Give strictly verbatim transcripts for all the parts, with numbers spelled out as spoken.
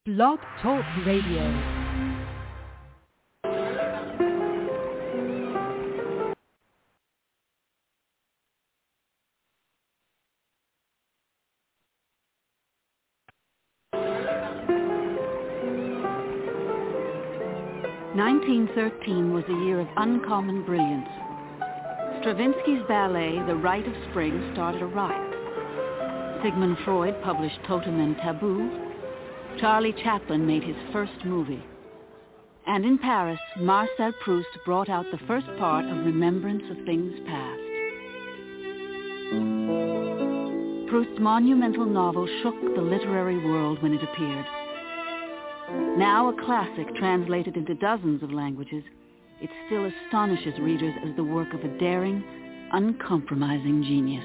Blog Talk Radio. nineteen thirteen was a year of uncommon brilliance. Stravinsky's ballet, The Rite of Spring, started a riot. Sigmund Freud published Totem and Taboo. Charlie Chaplin made his first movie. And in Paris, Marcel Proust brought out the first part of Remembrance of Things Past. Proust's monumental novel shook the literary world when it appeared. Now a classic translated into dozens of languages, it still astonishes readers as the work of a daring, uncompromising genius.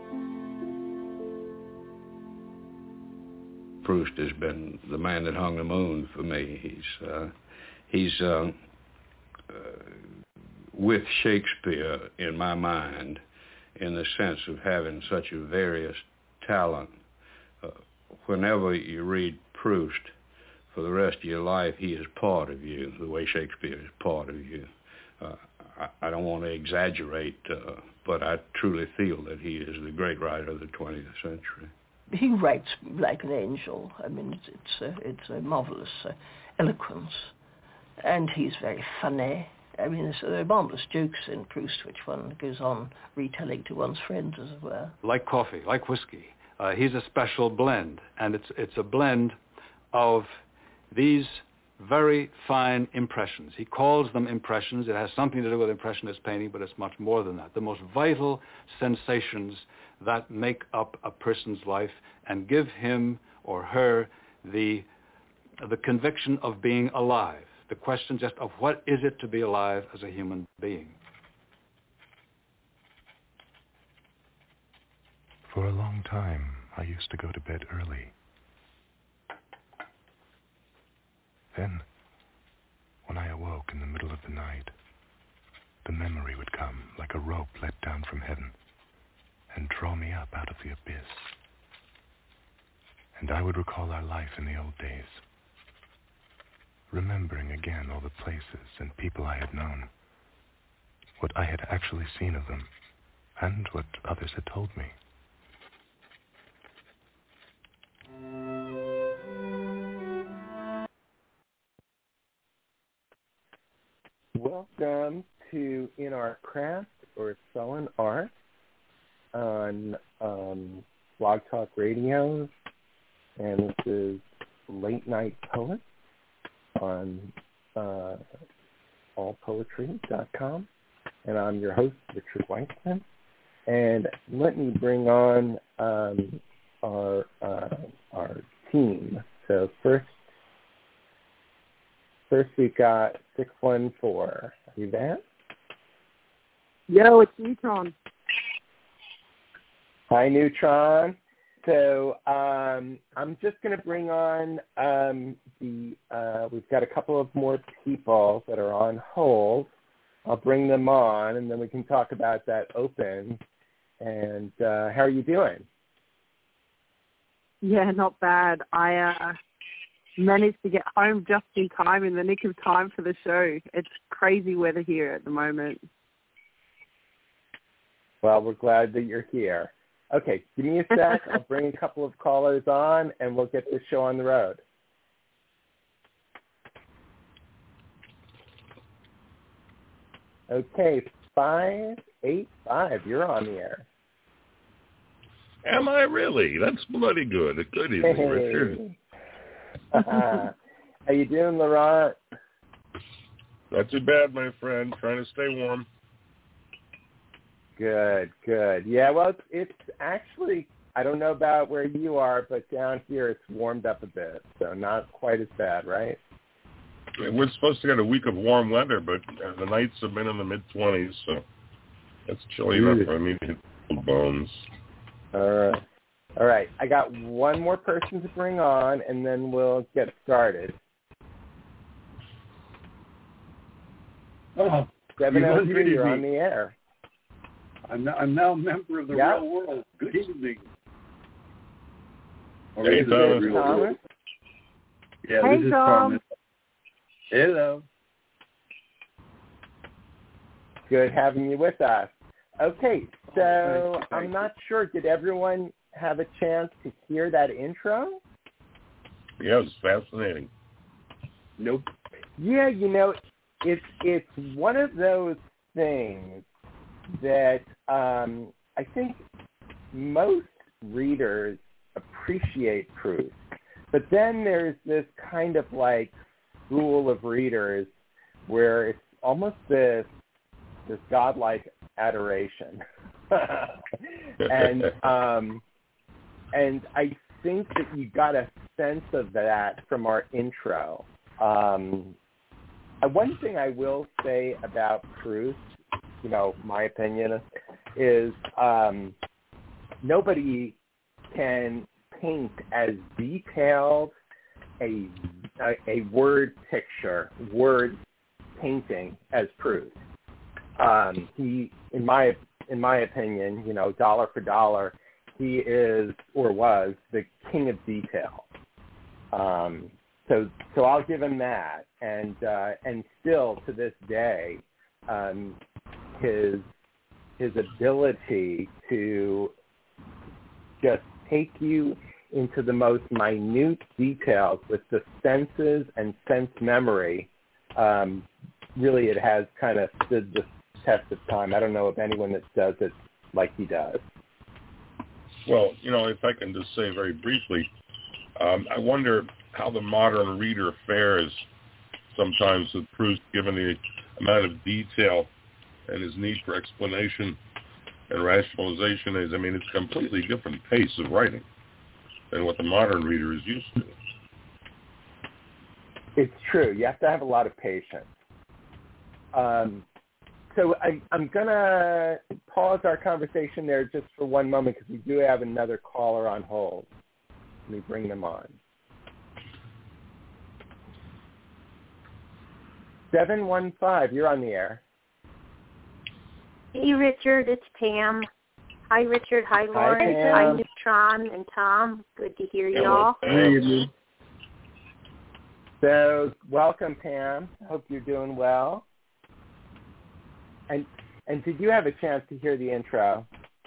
Proust has been the man that hung the moon for me. He's uh, he's uh, uh, with Shakespeare in my mind, in the sense of having such a various talent. Uh, whenever you read Proust, for the rest of your life, he is part of you, the way Shakespeare is part of you. Uh, I, I don't want to exaggerate, uh, but I truly feel that he is the great writer of the twentieth century. He writes like an angel. I mean, it's it's a, it's a marvelous uh, eloquence, and he's very funny. I mean, there are marvelous jokes in Proust, which one goes on retelling to one's friends, as it were. Like coffee, like whiskey, uh, he's a special blend, and it's it's a blend of these very fine impressions. He calls them impressions. It has something to do with impressionist painting, but it's much more than that. The most vital sensations that make up a person's life and give him or her the, the conviction of being alive. The question just of what is it to be alive as a human being. For a long time, I used to go to bed early. Then, when I awoke in the middle of the night, the memory would come like a rope let down from heaven and draw me up out of the abyss. And I would recall our life in the old days, remembering again all the places and people I had known, what I had actually seen of them, and what others had told me. Welcome to In Our Craft or Sullen Art on um, Blog Talk Radio, and this is Late Night Poet on uh, all poetry dot com, and I'm your host, Richard Weitzman. And let me bring on um, our uh, our team. So first, first we've got six one four. Are you there? Yo, it's Neutron. Hi, Neutron. So um, I'm just going to bring on um, the, uh, we've got a couple of more people that are on hold. I'll bring them on, and then we can talk about that open. And uh, how are you doing? Yeah, not bad. I uh, managed to get home just in time, in the nick of time for the show. It's crazy weather here at the moment. Well, we're glad that you're here. Okay, give me a sec. I'll bring a couple of callers on, and we'll get this show on the road. Okay, five eight five, you're on the air. Am I really? That's bloody good. Good evening, hey. Richard. How you doing, Laurent? Not too bad, my friend. Trying to stay warm. Good, good. Yeah, well, it's, it's actually, I don't know about where you are, but down here it's warmed up a bit, so not quite as bad, right? We're supposed to get a week of warm weather, but uh, the nights have been in the mid-twenties, so that's chilly enough for me to hit the bones. All right. All right. I got one more person to bring on, and then we'll get started. Oh, Devin O three, you're on the air. I'm now, I'm now a member of the yep. real world. Good evening. Hey, Thomas. Thomas. Yeah, Hey, this is Tom. Thomas. Hello. Good having you with us. Okay, so Oh, thank you, thank I'm you. not sure. Did everyone have a chance to hear that intro? Yeah, it was fascinating. Nope. Yeah, you know, it's it's one of those things that um, I think most readers appreciate Proust, but then there's this kind of like school of readers where it's almost this this godlike adoration, and um, and I think that you got a sense of that from our intro. Um, uh, one thing I will say about Proust, you know, my opinion is um, nobody can paint as detailed a, a a word picture, word painting as Proust. Um, he, in my in my opinion, you know, dollar for dollar, he is or was the king of detail. Um, so so I'll give him that, and uh, and still to this day, um, his his ability to just take you into the most minute details with the senses and sense memory, um, really it has kind of stood the test of time. I don't know of anyone that does it like he does. Well, you know, if I can just say very briefly, um, I wonder how the modern reader fares sometimes with Proust, given the amount of detail and his need for explanation and rationalization is. I mean, it's a completely different pace of writing than what the modern reader is used to. It's true. You have to have a lot of patience. Um, so I, I'm going to pause our conversation there just for one moment because we do have another caller on hold. Let me bring them on. seven one five, you're on the air. Hey, Richard, it's Pam. Hi, Richard. Hi, Lauren. Hi, Hi, Pam. Neutron and Tom. Good to hear Hello, y'all. Pam. So welcome, Pam. Hope you're doing well. And and did you have a chance to hear the intro?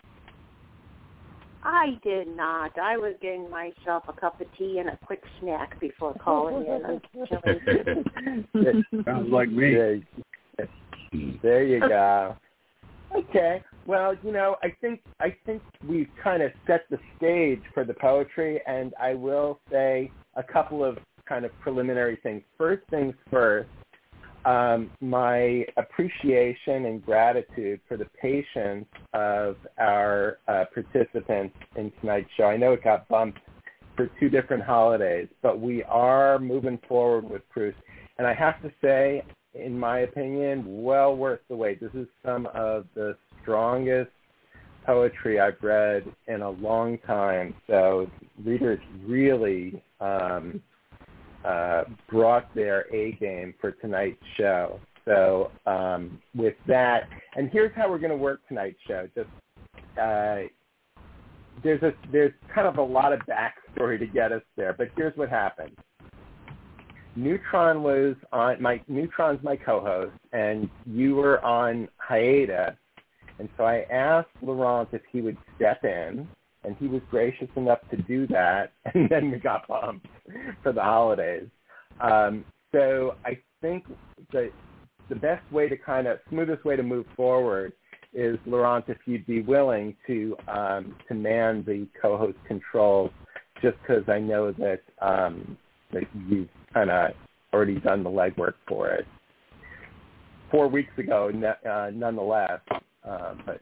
I did not. I was getting myself a cup of tea and a quick snack before calling in. Unfortunately. Sounds like me. There, there you go. Okay. Well, you know, I think I think we've kind of set the stage for the poetry, and I will say a couple of kind of preliminary things. First things first, um, my appreciation and gratitude for the patience of our uh, participants in tonight's show. I know it got bumped for two different holidays, but we are moving forward with Proust. And I have to say, in my opinion, well worth the wait. This is some of the strongest poetry I've read in a long time. So readers really um, uh, brought their A game for tonight's show. So um, with that, and here's how we're going to work tonight's show. Just uh, there's a there's kind of a lot of backstory to get us there, but here's what happened. Neutron was on my Neutron's my co-host, and you were on hiatus, and so I asked Laurent if he would step in, and he was gracious enough to do that, and then we got bumped for the holidays. Um, so I think the the best way to kind of smoothest way to move forward is, Laurent, if you'd be willing to um, to man the co-host controls, just because I know that um, that you've kind of already done the legwork for it four weeks ago, uh, nonetheless. Uh, but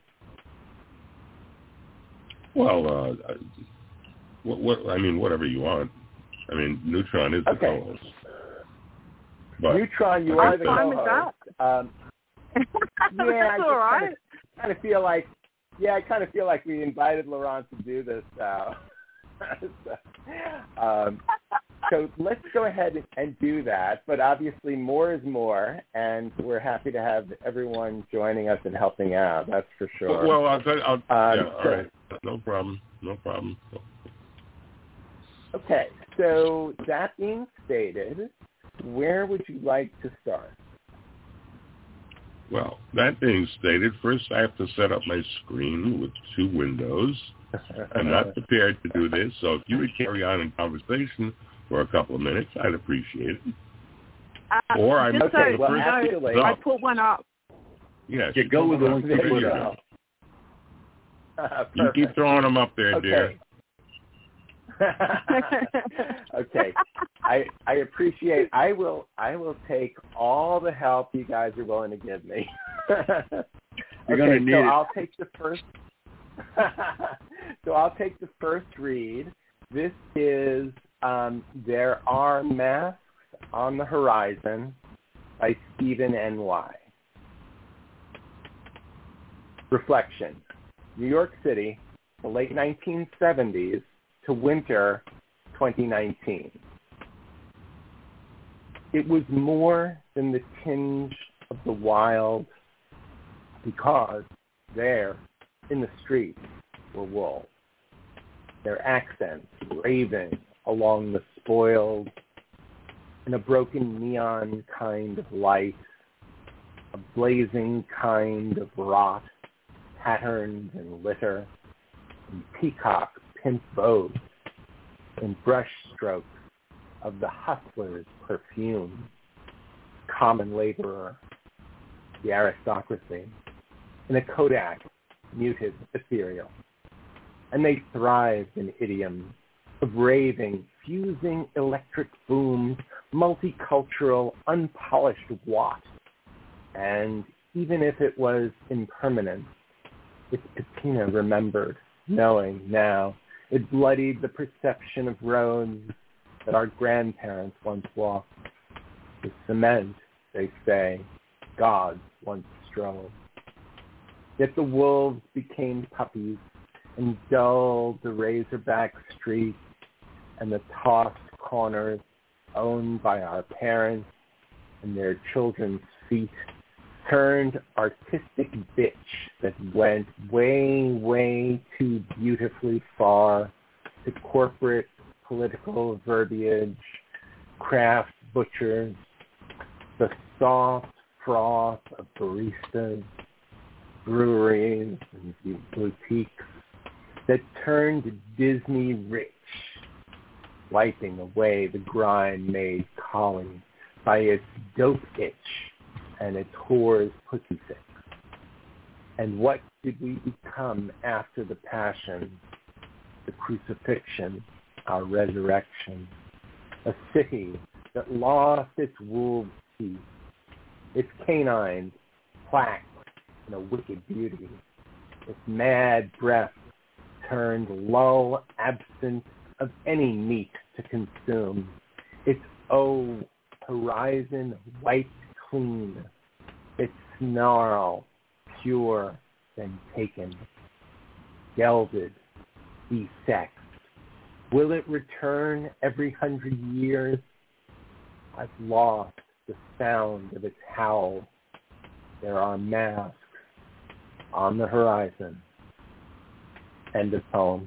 Well, uh, what, what I mean, whatever you want. I mean, Neutron is the okay. co-host. But Neutron, you are the co-host. Um, yeah, I just all right. kind of, kind of feel like, yeah, I kind of feel like we invited Laurent to do this now. so, um, so let's go ahead and, and do that. But obviously, more is more, and we're happy to have everyone joining us and helping out. That's for sure. Well, I'll tell you. I'll, Um, yeah, all so- right. No problem. No problem. Okay, So that being stated, where would you like to start? Well, that being stated, first I have to set up my screen with two windows. I'm not prepared to do this, so if you would carry on in conversation for a couple of minutes, I'd appreciate it. Uh, or I just might so, the well, first actually, I put one up. Yes, Yeah, go with the one you There put you up. go. Uh, You keep throwing them up there, dear. Okay. Okay. I I appreciate. I will. I will take all the help you guys are willing to give me. You're okay, gonna need so it. I'll take the first. So I'll take the first read. This is um, There Are Masks on the Horizon by Stephen N Y. Reflection. New York City, the late nineteen seventies to winter twenty nineteen. It was more than the tinge of the wild because there, in the streets, were wolves. Their accents raving along the spoiled in a broken neon kind of light, a blazing kind of rot, patterned in litter, and peacock pimp bows, and brush strokes of the hustler's perfume, common laborer, the aristocracy, in a Kodak muted ethereal. And they thrived in idioms of raving, fusing electric booms, multicultural, unpolished watt. And even if it was impermanent, its patina remembered, knowing now it bloodied the perception of roads that our grandparents once walked. The cement, they say, gods once strove. Yet the wolves became puppies and dulled the razorback streets and the tossed corners owned by our parents and their children's feet turned artistic bitch that went way, way too beautifully far to corporate political verbiage, craft butchers, the soft froth of baristas, breweries, and boutiques that turned Disney rich, wiping away the grime-made collie by its dope itch and its whore's pussy fix. And what did we become after the passion, the crucifixion, our resurrection? A city that lost its wolves' teeth, its canines plaqued in a wicked beauty, its mad breath turned lull absent of any meat to consume, its oh horizon wiped clean, its snarl pure then taken, gelded, desexed. Will it return every hundred years? I've lost the sound of its howl. There are masks on the horizon. End of poem.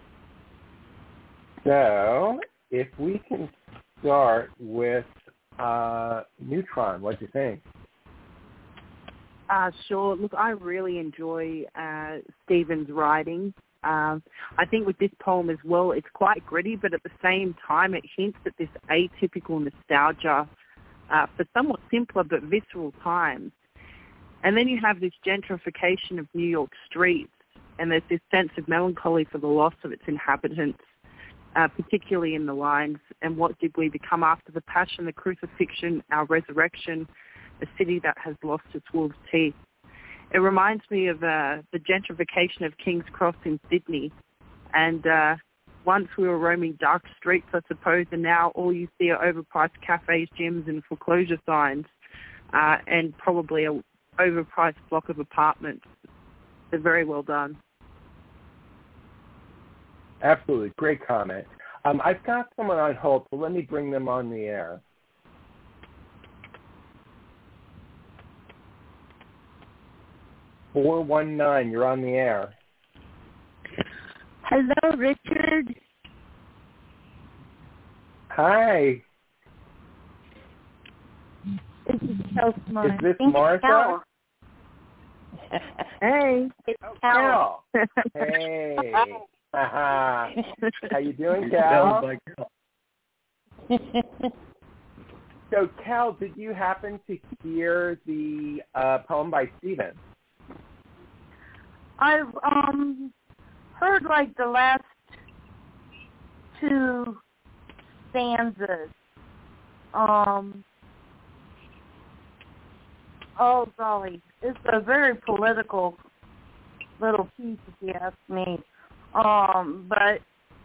So, if we can start with uh, Neutron, what do you think? Uh, sure. Look, I really enjoy uh, Stephen's writing. Um, I think with this poem as well, it's quite gritty, but at the same time, it hints at this atypical nostalgia uh, for somewhat simpler but visceral times. And then you have this gentrification of New York streets, and there's this sense of melancholy for the loss of its inhabitants, uh, particularly in the lines, and what did we become after the passion, the crucifixion, our resurrection, a city that has lost its wolves' teeth. It reminds me of uh, the gentrification of King's Cross in Sydney. And uh, once we were roaming dark streets, I suppose, and now all you see are overpriced cafes, gyms, and foreclosure signs, uh, and probably a overpriced block of apartments. They're very well done. Absolutely. Great comment. Um, I've got someone on hold, so let me bring them on the air. four one nine, you're on the air. Hello, Richard. Hi. This is Cal. Is this Martha? Hey. It's Cal. Hey. How you doing, Cal? So, Cal, did you happen to hear the uh, poem by Stephen? I've um heard like the last two stanzas. Um. Oh golly, it's a very political little piece, if you ask me. Um, but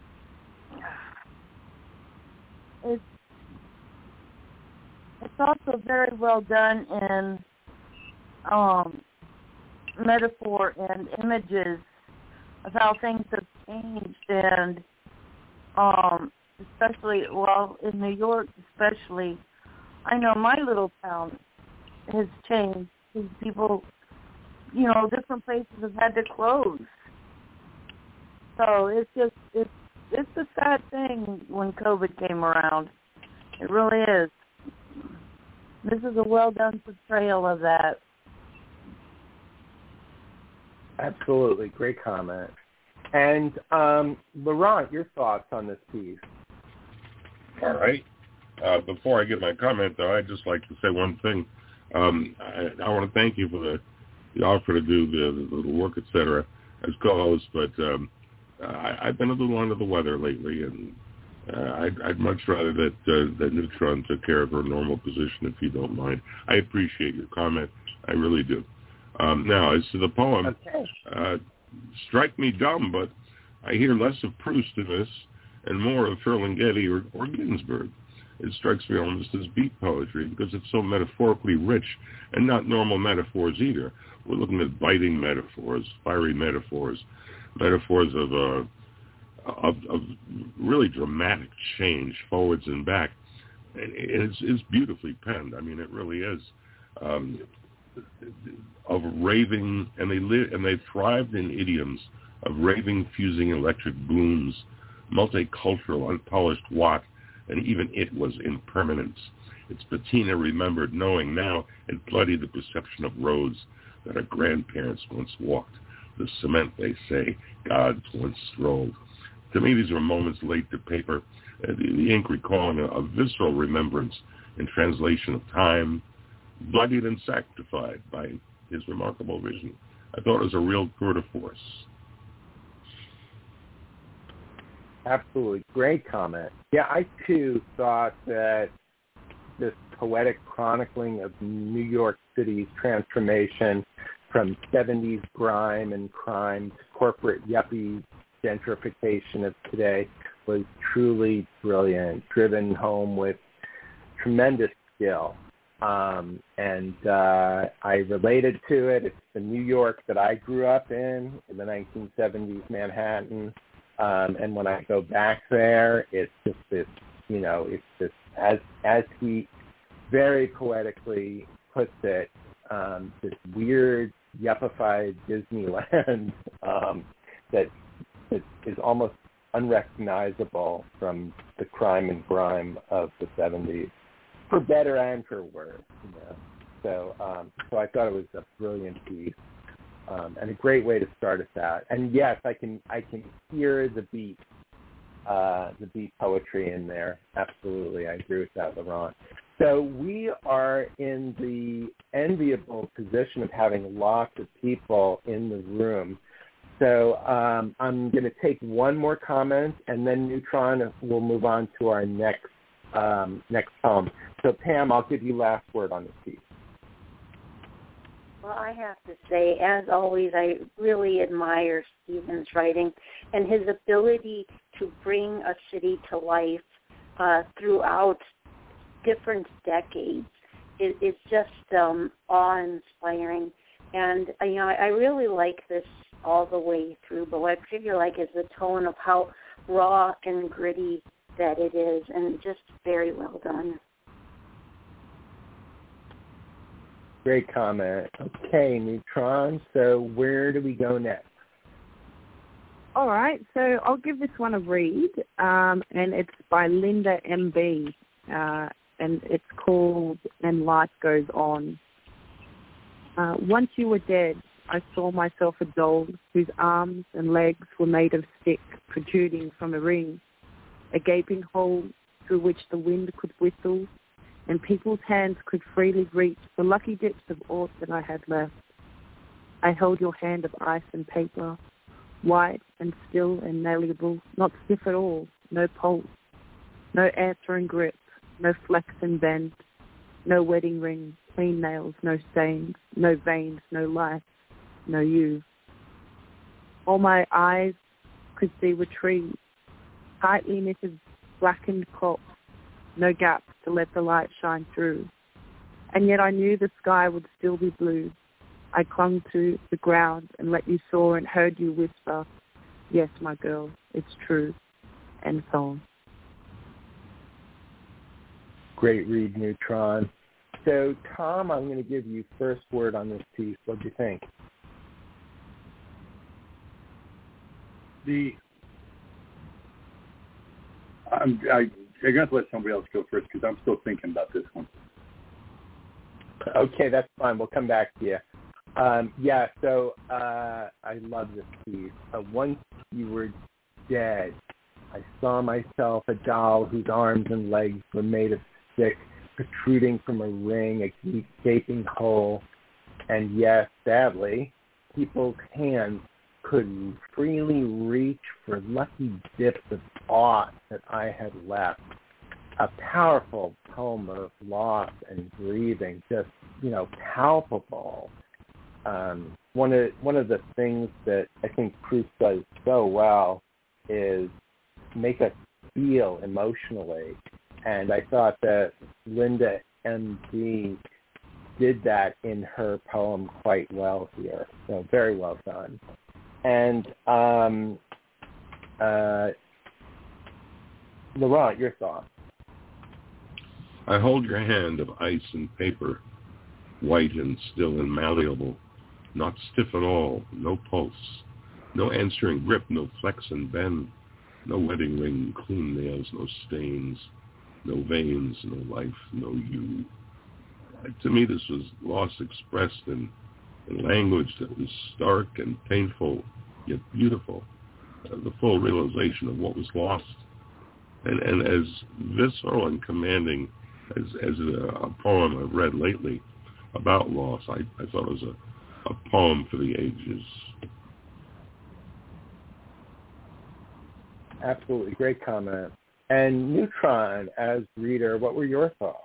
it's it's also very well done in um, metaphor and images of how things have changed, and um, especially, well, in New York especially, I know my little town has changed. People, you know, different places have had to close. So it's just, it's, it's a sad thing when COVID came around. It really is. This is a well-done portrayal of that. Absolutely. Great comment. And um, Laurent, your thoughts on this piece? All right. Uh, before I give my comment, though, I'd just like to say one thing. Um, I, I want to thank you for the, the offer to do the, the, the work, et cetera, as co-host, but um, I, I've been a little under the weather lately, and uh, I'd, I'd much rather that uh, that Neutron took care of her normal position, if you don't mind. I appreciate your comment. I really do. Um, now, as to the poem, okay. uh, strike me dumb, but I hear less of Proust in this and more of Ferlinghetti or, or Ginsberg. It strikes me almost as beat poetry because it's so metaphorically rich and not normal metaphors either. We're looking at biting metaphors, fiery metaphors, metaphors of, uh, of, of really dramatic change, forwards and back. And it's, it's beautifully penned. I mean, it really is. Um, of raving, and they live and they thrived in idioms of raving, fusing electric blooms, multicultural, unpolished Watt, and even it was impermanence. Its patina remembered knowing now it bloodied the perception of roads that our grandparents once walked, the cement, they say, gods once strolled. To me, these were moments laid to paper, uh, the, the ink recalling a, a visceral remembrance in translation of time, bloodied and sanctified by his remarkable vision. I thought it was a real tour de force. Absolutely. Great comment. Yeah, I too thought that this poetic chronicling of New York City's transformation from seventies grime and crime to corporate yuppie gentrification of today was truly brilliant, driven home with tremendous skill. Um, and uh, I related to it. It's the New York that I grew up in, in the nineteen seventies Manhattan. Um, and when I go back there, it's just this, you know, it's this, as as he very poetically puts it, um, this weird yuppified Disneyland um, that, that is almost unrecognizable from the crime and grime of the seventies, for better and for worse. You know? So, um, so I thought it was a brilliant piece. Um, and a great way to start us out. And yes, I can I can hear the beat, uh, the beat poetry in there. Absolutely, I agree with that, Laurent. So we are in the enviable position of having lots of people in the room. So um, I'm going to take one more comment, and then Neutron will move on to our next um, next poem. So Pam, I'll give you last word on this piece. Well, I have to say, as always, I really admire Stephen's writing and his ability to bring a city to life uh, throughout different decades. It, it's just um, awe-inspiring. And, uh, you know, I, I really like this all the way through, but what I figure like is the tone of how raw and gritty that it is, and just very well done. Great comment. Okay, Neutron. So where do we go next? All right, so I'll give this one a read, um, and it's by Linda M B, uh, and it's called And Life Goes On. Uh, once you were dead, I saw myself a doll whose arms and legs were made of stick protruding from a ring, a gaping hole through which the wind could whistle, and people's hands could freely reach the lucky dips of aught that I had left. I held your hand of ice and paper, white and still and malleable, not stiff at all, no pulse, no answering grip, no flex and bend, no wedding ring, clean nails, no stains, no veins, no life, no you. All my eyes could see were trees, tightly knitted, blackened crops, no gaps to let the light shine through. And yet I knew the sky would still be blue. I clung to the ground and let you soar and heard you whisper, yes, my girl, it's true, and so on. Great read, Neutron. So, Tom, I'm going to give you first word on this piece. What do you think? The I'm, I I got to let somebody else go first because I'm still thinking about this one. Okay, that's fine. We'll come back to you. Um, yeah, so uh, I love this piece. Uh, once you were dead, I saw myself a doll whose arms and legs were made of stick, protruding from a ring, a deep gaping hole. And yes, sadly, people's hands could freely reach for lucky dips of aught that I had left. A powerful poem of loss and grieving, just, you know, palpable. Um, one of one of the things that I think Proust does so well is make us feel emotionally, and I thought that Linda M D did that in her poem quite well here. So very well done. And um, uh, Laurent, your thoughts? I hold your hand of ice and paper, white and still and malleable, not stiff at all, no pulse, no answering grip, no flex and bend, no wedding ring, clean nails, no stains, no veins, no life, no you. To me, this was loss expressed in, in language that was stark and painful, yet beautiful, uh, the full realization of what was lost. And, and as visceral and commanding as, as a, a poem I've read lately about loss, I, I thought it was a, a poem for the ages. Absolutely. Great comment. And Neutron, as reader, what were your thoughts?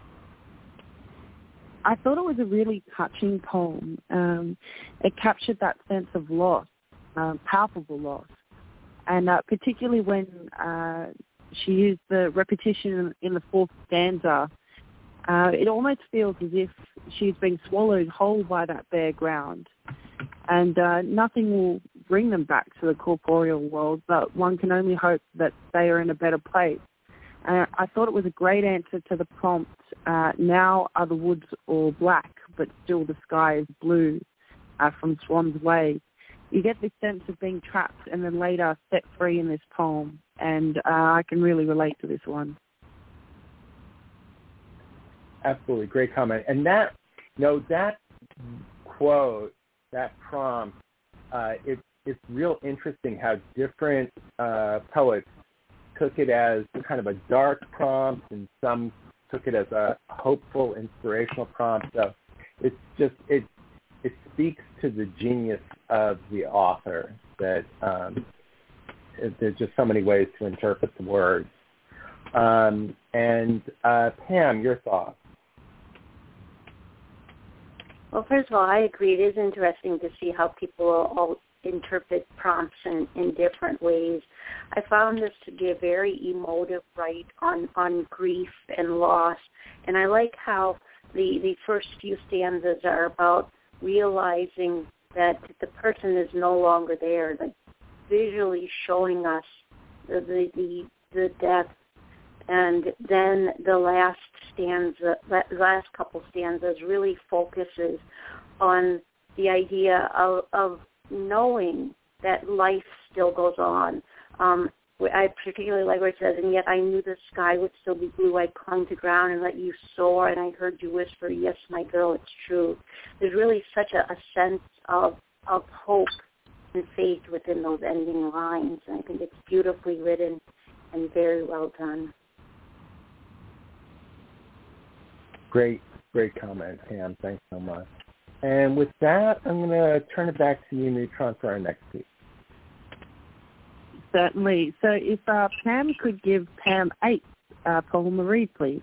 I thought it was a really touching poem. Um, it captured that sense of loss, um, palpable loss. And uh, particularly when uh, she used the repetition in the fourth stanza, uh, it almost feels as if she's been swallowed whole by that bare ground. And uh, nothing will bring them back to the corporeal world, but one can only hope that they are in a better place. Uh, I thought it was a great answer to the prompt, uh, now are the woods all black, but still the sky is blue, uh, from Swan's Way. You get this sense of being trapped and then later set free in this poem, and uh, I can really relate to this one. Absolutely, great comment. And that, you know, that quote, that prompt, uh, it, it's real interesting how different uh, poets took it as kind of a dark prompt, and some took it as a hopeful, inspirational prompt. So it's just, it it speaks to the genius of the author that um, it, there's just so many ways to interpret the words. Um, and uh, Pam, your thoughts? Well, first of all, I agree. It is interesting to see how people all interpret prompts in, in different ways. I found this to be a very emotive write on, on grief and loss. And I like how the, the first few stanzas are about realizing that the person is no longer there, like visually showing us the, the, the, the death. And then the last stanza, last couple stanzas really focuses on the idea of, of knowing that life still goes on. Um, I particularly like where it says, and yet I knew the sky would still be blue. I clung to ground and let you soar, and I heard you whisper, yes, my girl, it's true. There's really such a, a sense of, of hope and faith within those ending lines, and I think it's beautifully written and very well done. Great, great comment, Pam. Thanks so much. And with that, I'm going to turn it back to you, Neutron, for our next piece. Certainly. So if uh, Pam could give Pam eight, uh, Paul Marie, please.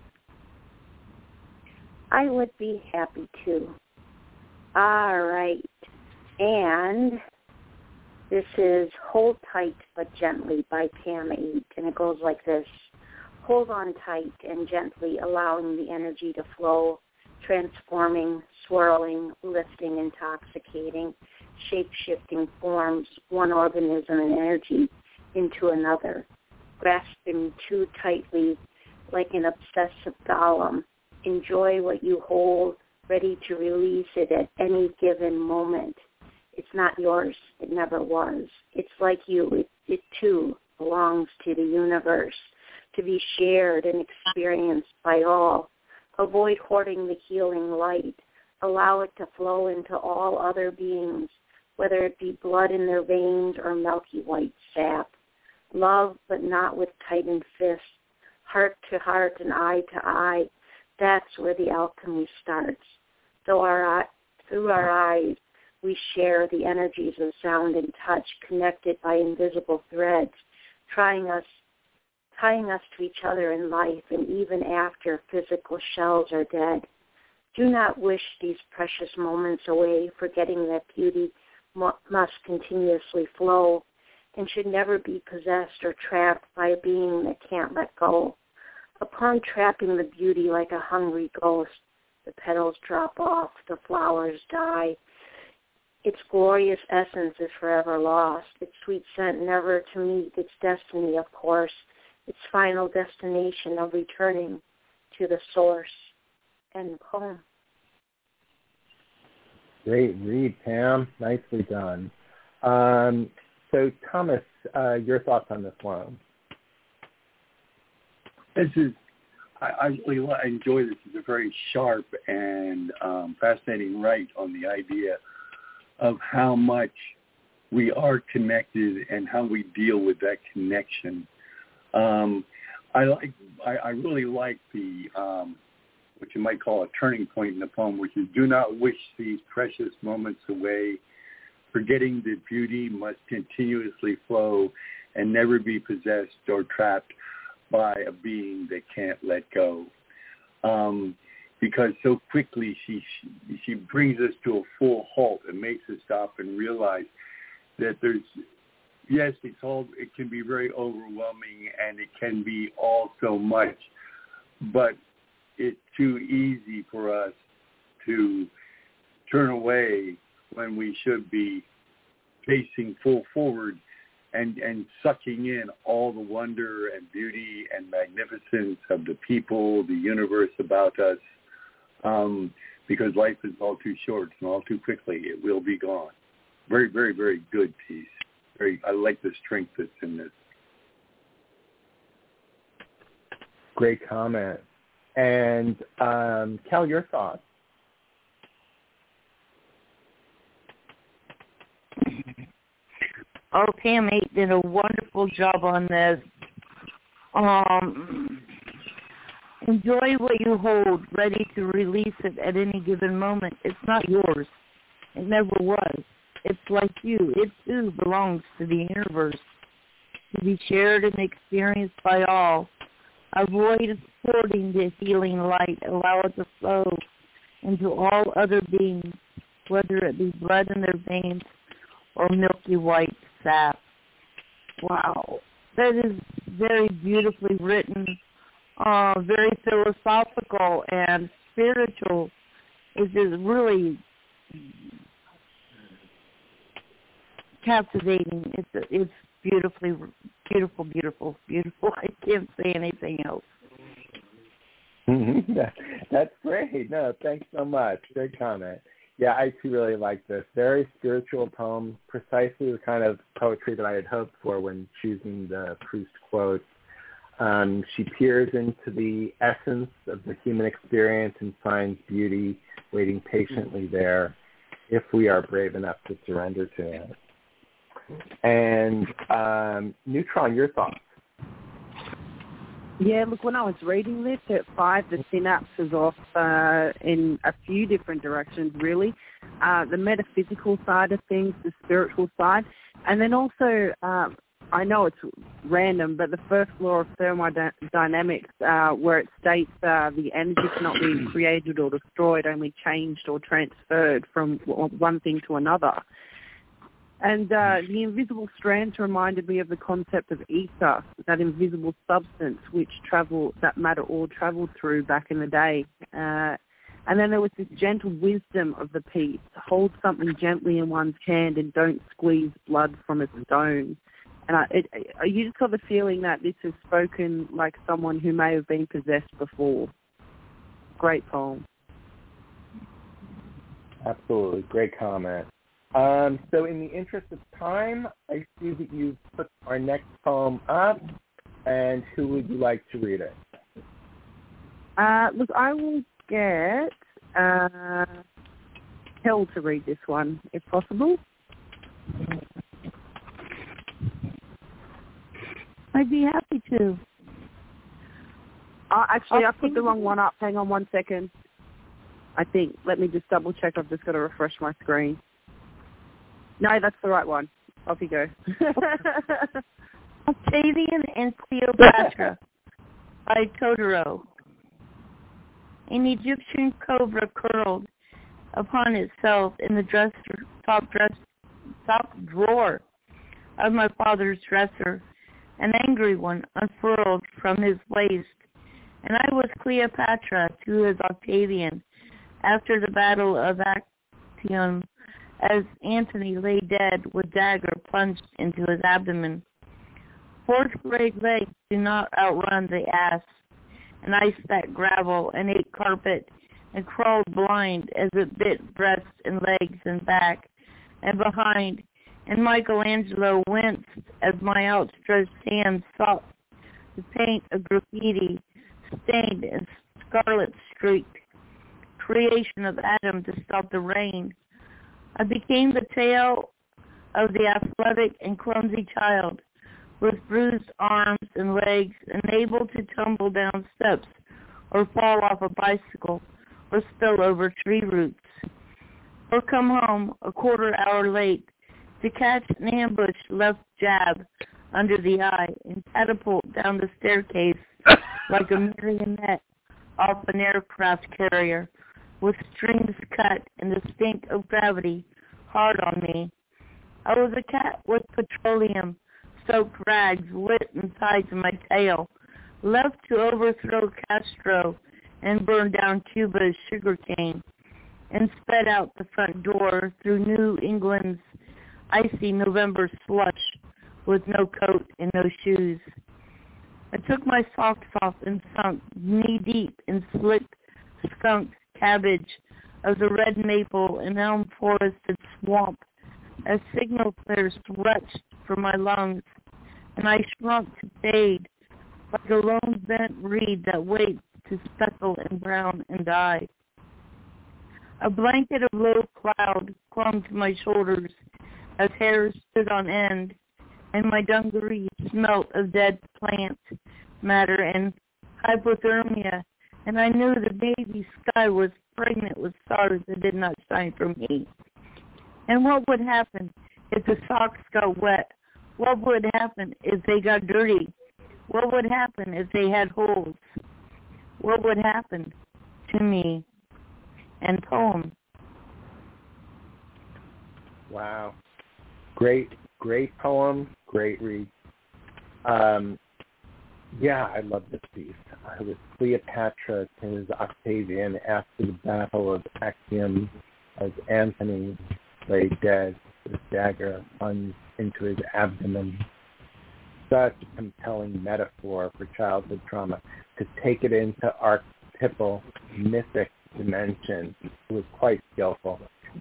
I would be happy to. All right. And this is Hold Tight But Gently by Pam eight, and it goes like this. Hold on tight and gently, allowing the energy to flow, transforming, swirling, lifting, intoxicating, shape-shifting forms, one organism and energy into another, grasping too tightly like an obsessive golem. Enjoy what you hold, ready to release it at any given moment. It's not yours. It never was. It's like you. It, it too belongs to the universe, to be shared and experienced by all. Avoid hoarding the healing light. Allow it to flow into all other beings, whether it be blood in their veins or milky white sap. Love, but not with tightened fists. Heart to heart and eye to eye. That's where the alchemy starts. Through our, through our eyes, we share the energies of sound and touch, connected by invisible threads, trying us, tying us to each other in life and even after physical shells are dead. Do not wish these precious moments away, forgetting that beauty mu- must continuously flow and should never be possessed or trapped by a being that can't let go. Upon trapping the beauty like a hungry ghost, the petals drop off, the flowers die. Its glorious essence is forever lost, its sweet scent never to meet its destiny, of course, its final destination of returning to the source. End poem. Great read, Pam. Nicely done. Um, so, Thomas, uh, your thoughts on this one? This is, I, I really I enjoy this. It's a very sharp and um, fascinating write on the idea of how much we are connected and how we deal with that connection. Um, I like, I, I really like the, um, what you might call a turning point in the poem, which is do not wish these precious moments away, forgetting that beauty must continuously flow and never be possessed or trapped by a being that can't let go. Um, because so quickly she, she she brings us to a full halt and makes us stop and realize that there's, yes, it's all, it can be very overwhelming and it can be all so much, but it's too easy for us to turn away when we should be facing full forward and, and sucking in all the wonder and beauty and magnificence of the people, the universe about us, um, because life is all too short and all too quickly it will be gone. Very, very, very good piece. Very, I like the strength that's in this. Great comment. And um, Cal, your thoughts? Oh, Pam eight did a wonderful job on this. Um, enjoy what you hold, ready to release it at any given moment. It's not yours. It never was. It's like you. It too belongs to the universe, to be shared and experienced by all. Avoid hoarding the healing light. Allow it to flow into all other beings, whether it be blood in their veins or milky white sap. Wow. That is very beautifully written, uh, very philosophical and spiritual. It is really captivating. It's it's beautifully, beautiful, beautiful, beautiful. I can't say anything else. that, that's great. No, thanks so much. Great comment. Yeah, I too really like this. Very spiritual poem, precisely the kind of poetry that I had hoped for when choosing the Proust quote. Um, she peers into the essence of the human experience and finds beauty waiting patiently there if we are brave enough to surrender to it. And um, Neutron, your thoughts? Yeah, look, when I was reading this at five, the synapse was off uh, in a few different directions, really. Uh, the metaphysical side of things, the spiritual side, and then also, uh, I know it's random, but the first law of thermodynamics, uh, where it states uh, the energy cannot be created or destroyed, only changed or transferred from one thing to another. And uh, the invisible strands reminded me of the concept of ether, that invisible substance which travel, that matter all travelled through back in the day. Uh, and then there was this gentle wisdom of the piece: hold something gently in one's hand and don't squeeze blood from a stone. And I, it, you just got the feeling that this is spoken like someone who may have been possessed before. Great poem. Absolutely, great comment. Um, so in the interest of time, I see that you've put our next poem up, and who would you like to read it? Uh, look, I will get uh, Hell to read this one, if possible. I'd be happy to. Uh, actually, I put the wrong one up. Hang on one second. I think. Let me just double check. I've just got to refresh my screen. No, that's the right one. Off you go. Octavian and Cleopatra by Totoro. An Egyptian cobra curled upon itself in the dresser, top, dress, top drawer of my father's dresser. An angry one unfurled from his waist, and I was Cleopatra to his Octavian after the battle of Actium, as Antony lay dead with dagger plunged into his abdomen. Fourth grade legs do not outrun the ass, and I spat gravel and ate carpet and crawled blind as it bit breast and legs and back and behind, and Michelangelo winced as my outstretched hand sought to paint a graffiti stained and scarlet-streaked creation of Adam to stop the rain. I became the tale of the athletic and clumsy child with bruised arms and legs, unable to tumble down steps or fall off a bicycle or spill over tree roots, or come home a quarter hour late to catch an ambushed left jab under the eye and catapult down the staircase like a marionette off an aircraft carrier, with strings cut and the stink of gravity hard on me. I was a cat with petroleum-soaked rags lit inside my tail, left to overthrow Castro and burn down Cuba's sugarcane, and sped out the front door through New England's icy November slush with no coat and no shoes. I took my socks off and sunk knee-deep in slick skunk cabbage of the red maple and elm forested swamp as signal flares retched from my lungs, and I shrunk to fade like a lone bent reed that waits to speckle and brown and die. A blanket of low cloud clung to my shoulders as hair stood on end, and my dungarees smelt of dead plant matter and hypothermia, and I knew the baby sky was pregnant with stars that did not shine for me. And what would happen if the socks got wet? What would happen if they got dirty? What would happen if they had holes? What would happen to me? And poem. Wow. Great, great poem, great read. Um, yeah, I love this piece. I was Cleopatra to his Octavian after the Battle of Actium as Antony lay dead with a dagger plunged into his abdomen. Such a compelling metaphor for childhood trauma. To take it into archetypal, mythic dimension was quite skillful.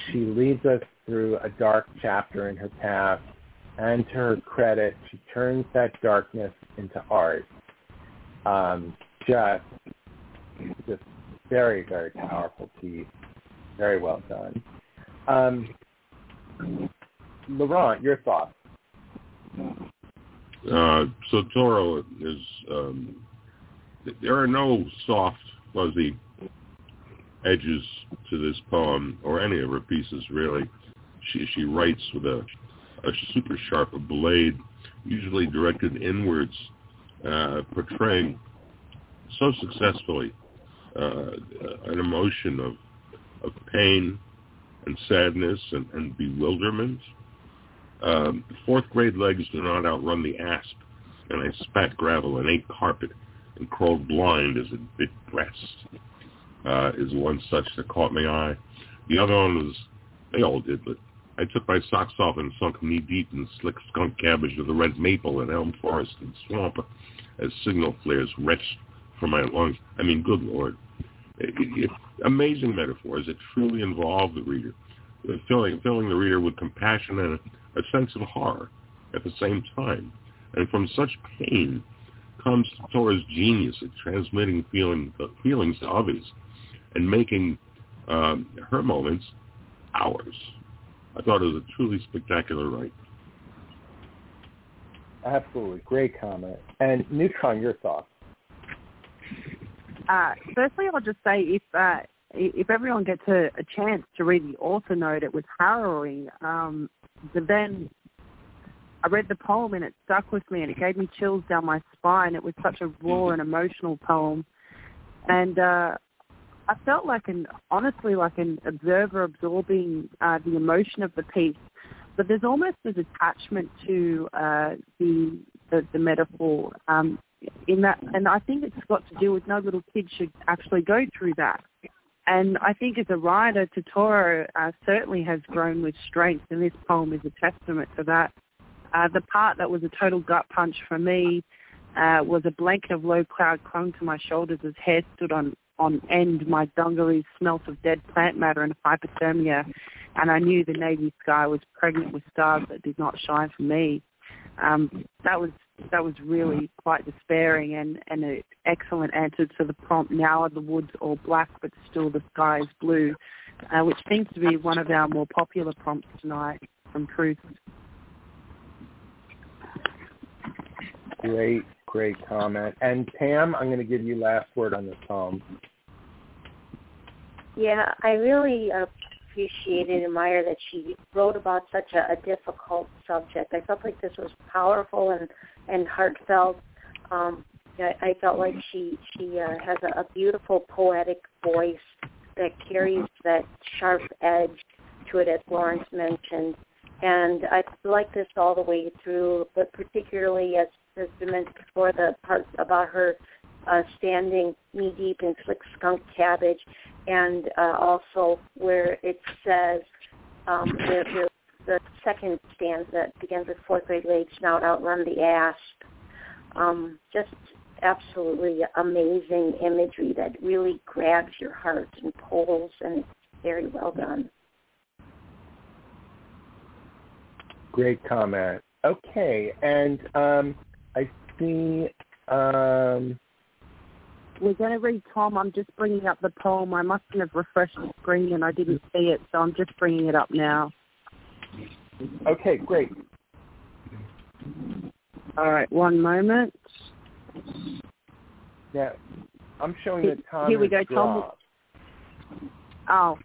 she leads us through a dark chapter in her past, and to her credit, she turns that darkness into art. Um, just, just very, very powerful piece. Very well done. Um, Laurent, your thoughts? Uh, so Toro is, um, there are no soft, fuzzy edges to this poem, or any of her pieces, really. She she writes with a, a super sharp blade, usually directed inwards, uh, portraying so successfully uh, an emotion of of pain and sadness and, and bewilderment. Um, fourth grade legs do not outrun the asp, and I spat gravel and ate carpet and crawled blind as it bit breast, uh, is one such that caught my eye. The other one was, they all did, but I took my socks off and sunk knee-deep in slick skunk cabbage of the red maple and elm forest and swamp as signal flares retched from my lungs. I mean, good Lord. It, it, amazing metaphors that truly involve the reader, filling, filling the reader with compassion and a, a sense of horror at the same time. And from such pain comes Tora's genius at transmitting feeling, feelings to others and making um, her moments ours. I thought it was a truly spectacular write. Absolutely. Great comment. And Neutron, your thoughts? Uh, firstly, I'll just say if uh, if everyone gets a, a chance to read the author note, it was harrowing. Um, but then I read the poem and it stuck with me and it gave me chills down my spine. It was such a raw and emotional poem. And uh, I felt like an, honestly, like an observer absorbing uh, the emotion of the piece. But there's almost this attachment to uh, the, the the metaphor um, in that, and I think it's got to do with no little kid should actually go through that. And I think as a writer, Totoro uh, certainly has grown with strength, and this poem is a testament to that. Uh, the part that was a total gut punch for me uh, was a blanket of low cloud clung to my shoulders as hair stood on, on end. My dungarees smelt of dead plant matter and hypothermia, and I knew the navy sky was pregnant with stars that did not shine for me. Um, that was that was really quite despairing, and, and an excellent answer to the prompt, now are the woods all black but still the sky is blue, uh, which seems to be one of our more popular prompts tonight from Proust. Great, great comment. And Pam, I'm going to give you last word on this poem. Yeah, I really appreciate and admire that she wrote about such a, a difficult subject. I felt like this was powerful and, and heartfelt. Um, I, I felt like she she uh, has a, a beautiful poetic voice that carries that sharp edge to it, as Lawrence mentioned. And I like this all the way through, but particularly, as has been mentioned before, the part about her uh, standing knee-deep in slick skunk cabbage, and uh, also where it says, um, the, the, the second stanza begins with fourth grade legs now outrun the asp. Um, just absolutely amazing imagery that really grabs your heart and pulls, and it's very well done. Great comment. Okay, and um, I see... Um, We're going to read Tom. I'm just bringing up the poem. I must have refreshed the screen and I didn't see it, so I'm just bringing it up now. Okay, great. All right, one moment. Yeah, I'm showing that Tom Here we go, Tom. Oh.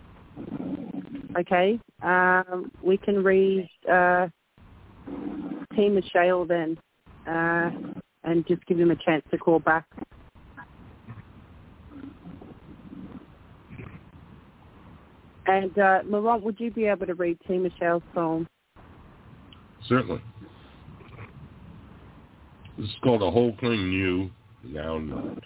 Okay. Um, we can read uh, Team Michelle then, uh, and just give him a chance to call back. And uh, Laurent, would you be able to read Team Michelle's poem? Certainly. This is called A Whole Thing New, Now Not.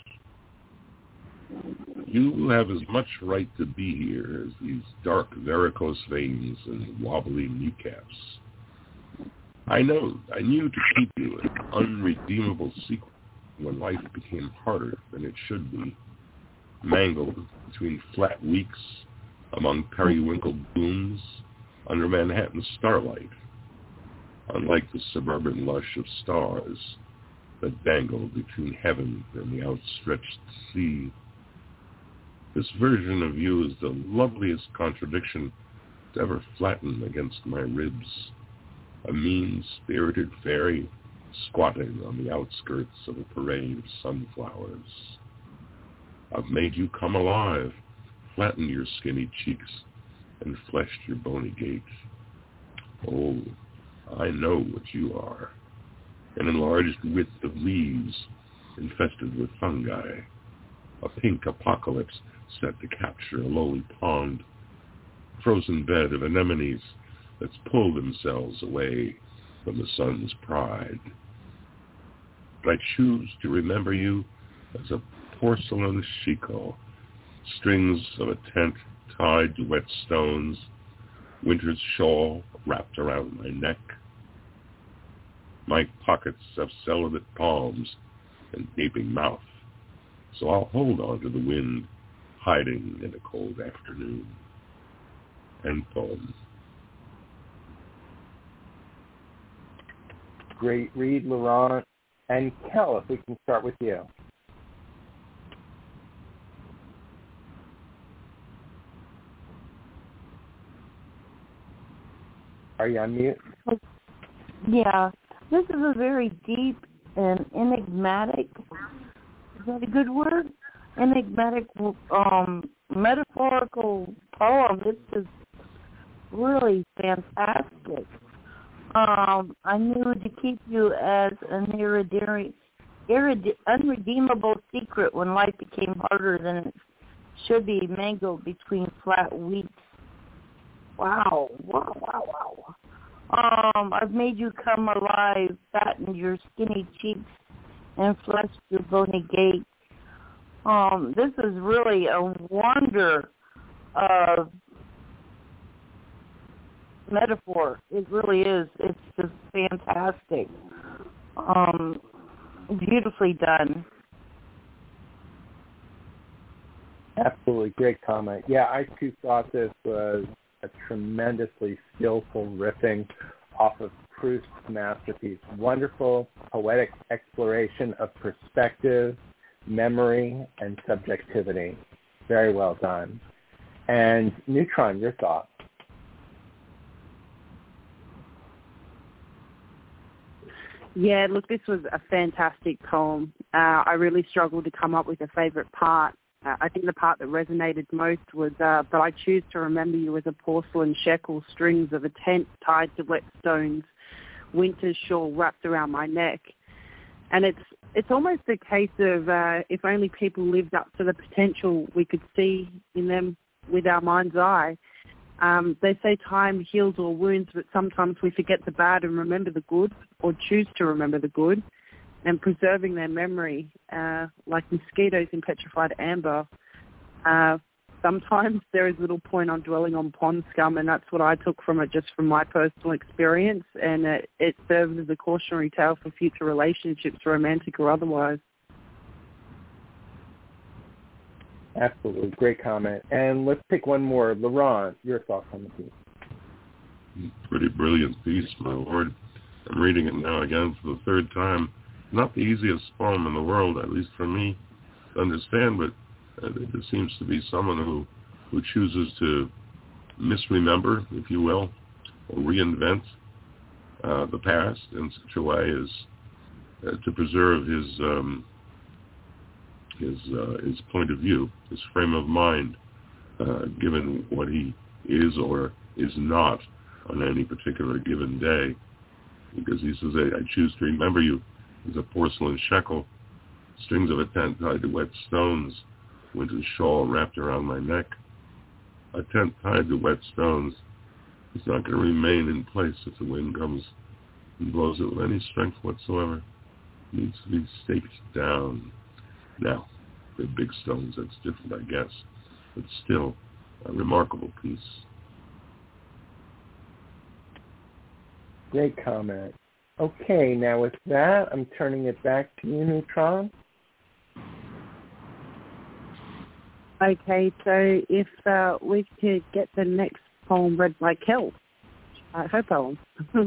You have as much right to be here as these dark varicose veins and wobbly kneecaps. I know, I knew to keep you an unredeemable secret when life became harder than it should be, mangled between flat weeks among periwinkle blooms under Manhattan starlight, unlike the suburban lush of stars that dangle between heaven and the outstretched sea. This version of you is the loveliest contradiction to ever flatten against my ribs, a mean-spirited fairy squatting on the outskirts of a parade of sunflowers. I've made you come alive, flattened your skinny cheeks, and fleshed your bony gait. Oh, I know what you are, an enlarged width of leaves infested with fungi, a pink apocalypse set to capture a lowly pond, frozen bed of anemones that's pulled themselves away from the sun's pride. But I choose to remember you as a porcelain shiko, strings of a tent tied to wet stones, winter's shawl wrapped around my neck. My pockets have celibate palms and gaping mouth, so I'll hold on to the wind hiding in a cold afternoon. End poem. Great read, Laurent. And Kel, if we can start with you. Are you on mute? Yeah. This is a very deep and enigmatic, is that a good word? Enigmatic, um, metaphorical poem. This is really fantastic. Um, I knew to keep you as an irrede- irrede- unredeemable secret when life became harder than it should be, mangled between flat weeks. Wow, wow, wow, wow. Um, I've made you come alive, fattened your skinny cheeks, and fleshed your bony gait. Um, this is really a wonder of metaphor. It really is. It's just fantastic. Um, beautifully done. Absolutely. Great comment. Yeah, I too thought this was a tremendously skillful riffing off of Proust's masterpiece. Wonderful poetic exploration of perspective, memory, and subjectivity. Very well done. And Neutron, your thoughts? Yeah, look, this was a fantastic poem. Uh, I really struggled to come up with a favourite part. Uh, I think the part that resonated most was, uh, but I choose to remember you as a porcelain shekel, strings of a tent tied to wet stones, winter's shawl wrapped around my neck. And it's it's almost a case of uh, if only people lived up to the potential we could see in them with our mind's eye. Um, they say time heals all wounds, but sometimes we forget the bad and remember the good, or choose to remember the good, and preserving their memory, uh, like mosquitoes in petrified amber. Uh, sometimes there is little point on dwelling on pond scum, and that's what I took from it, just from my personal experience, and it, it serves as a cautionary tale for future relationships, romantic or otherwise. Absolutely. Great comment. And let's take one more. Laurent, your thoughts on the piece? Pretty brilliant piece, my lord. I'm reading it now again for the third time. Not the easiest poem in the world, at least for me, to understand, but uh, there seems to be someone who, who chooses to misremember, if you will, or reinvent uh, the past in such a way as uh, to preserve his um, his uh, his point of view, his frame of mind, uh, given what he is or is not on any particular given day. Because he says, I, I choose to remember you as a porcelain shekel, strings of a tent tied to wet stones, winter's shawl wrapped around my neck. A tent tied to wet stones is not going to remain in place if the wind comes and blows it with any strength whatsoever. It needs to be staked down. Now, the big stones, that's different, I guess, but still a remarkable piece. Great comment. Okay, now with that, I'm turning it back to you, Neutron. Okay, so if uh, we could get the next poem read by Kel, uh, her poem.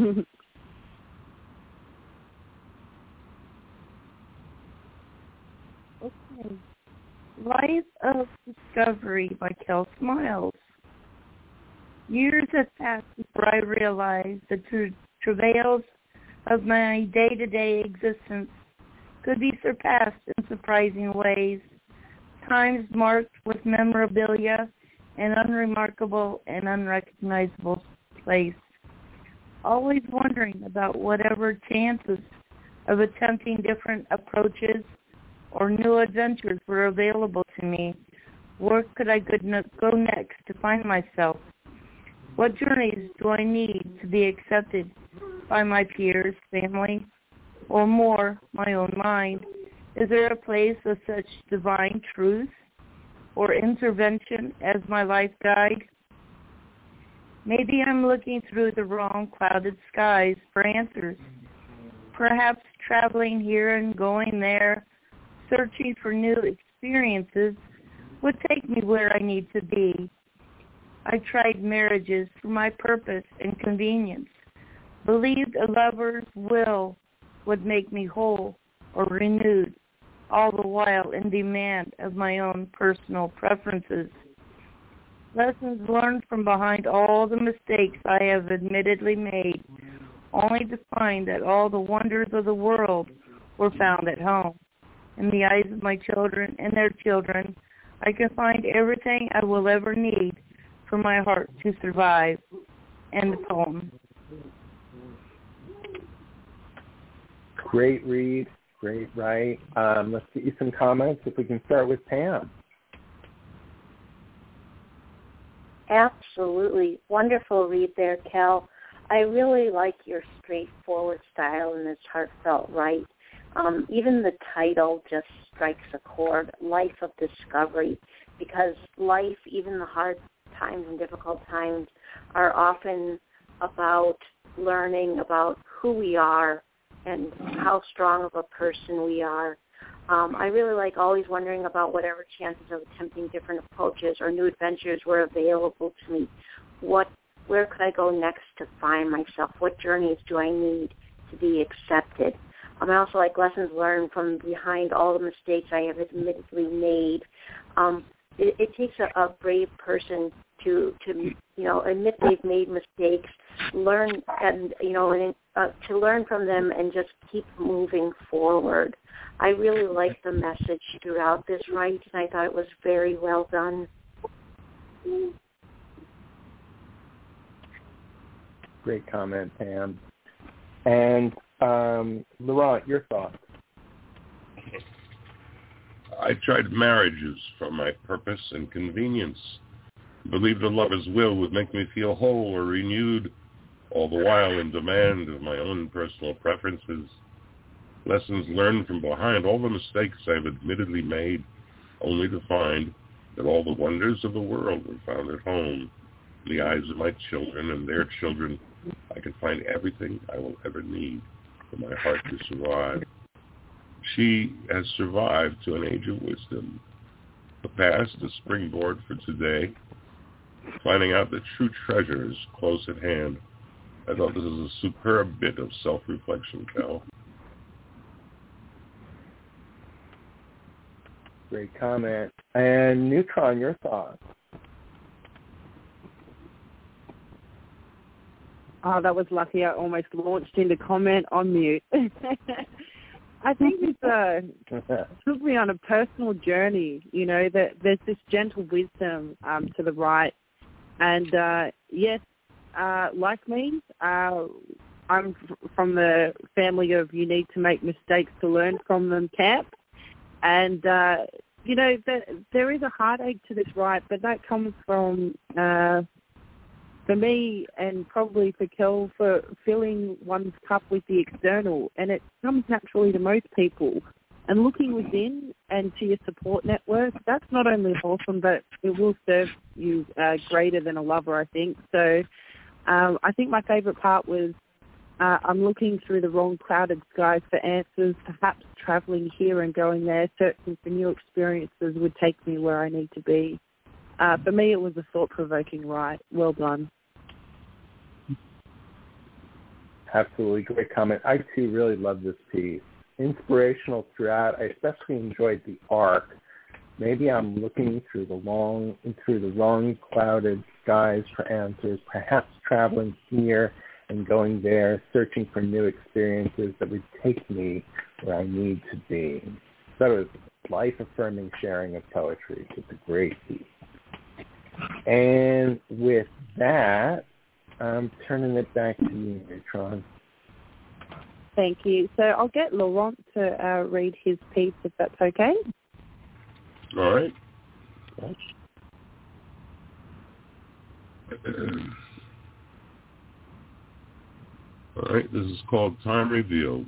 Okay. Life of Discovery by Kel Smiles. Years have passed before I realized the tra- travails of my day-to-day existence could be surpassed in surprising ways. Times marked with memorabilia and unremarkable and unrecognizable place. Always wondering about whatever chances of attempting different approaches or new adventures were available to me. Where could I go next to find myself? What journeys do I need to be accepted by my peers, family, or more, my own mind? Is there a place of such divine truth or intervention as my life guide? Maybe I'm looking through the wrong clouded skies for answers. Perhaps traveling here and going there, searching for new experiences, would take me where I need to be. I tried marriages for my purpose and convenience, believed a lover's will would make me whole or renewed, all the while in demand of my own personal preferences. Lessons learned from behind all the mistakes I have admittedly made, only to find that all the wonders of the world were found at home. In the eyes of my children and their children, I can find everything I will ever need for my heart to survive. End the poem. Great read, great write. Um, let's get you some comments. If we can start with Pam. Absolutely. Wonderful read there, Kel. I really like your straightforward style and this heartfelt write. Um, even the title just strikes a chord, Life of Discovery, because life, even the hard times and difficult times, are often about learning about who we are and how strong of a person we are. Um, I really like always wondering about whatever chances of attempting different approaches or new adventures were available to me. What, where could I go next to find myself? What journeys do I need to be accepted? Um, I also like lessons learned from behind all the mistakes I have admittedly made. Um, it, it takes a, a brave person to, to, you know, admit they've made mistakes, learn, and, you know, and, uh, to learn from them and just keep moving forward. I really liked the message throughout this write, and I thought it was very well done. Great comment, Pam. And um, Laurent, your thoughts? I tried marriages for my purpose and convenience. Believed a lover's will would make me feel whole or renewed, all the while in demand of my own personal preferences. Lessons learned from behind all the mistakes I've admittedly made, only to find that all the wonders of the world were found at home. In the eyes of my children and their children, I can find everything I will ever need for my heart to survive. She has survived to an age of wisdom. The past, a springboard for today. Finding out that true treasure is close at hand. I thought this was a superb bit of self-reflection, Cal. Great comment. And Neutron, your thoughts? Oh, that was lucky. I almost launched into comment on mute. I think this uh, took me on a personal journey. You know, that there's this gentle wisdom um, to the right. And, uh, yes, uh, like me, uh, I'm f- from the family of you need to make mistakes to learn from them camp. And, uh, you know, the, there is a heartache to this right, but that comes from, uh, for me and probably for Kel, for filling one's cup with the external. And it comes naturally to most people. And looking within and to your support network, that's not only wholesome, but it will serve you uh, greater than a lover, I think. So um, I think my favourite part was Uh, I'm looking through the wrong clouded skies for answers. Perhaps traveling here and going there, searching for new experiences would take me where I need to be. Uh, for me, it was a thought-provoking ride. Well done. Absolutely great comment. I, too, really love this piece. Inspirational throughout. I especially enjoyed the arc. Maybe I'm looking through the long, through the wrong clouded skies for answers, perhaps traveling here and going there, searching for new experiences that would take me where I need to be. So it's life-affirming sharing of poetry. It's a great piece. And with that, I'm turning it back to you, Neutron. Thank you. So I'll get Laurent to uh, read his piece, if that's okay. All right. All right, this is called Time Revealed.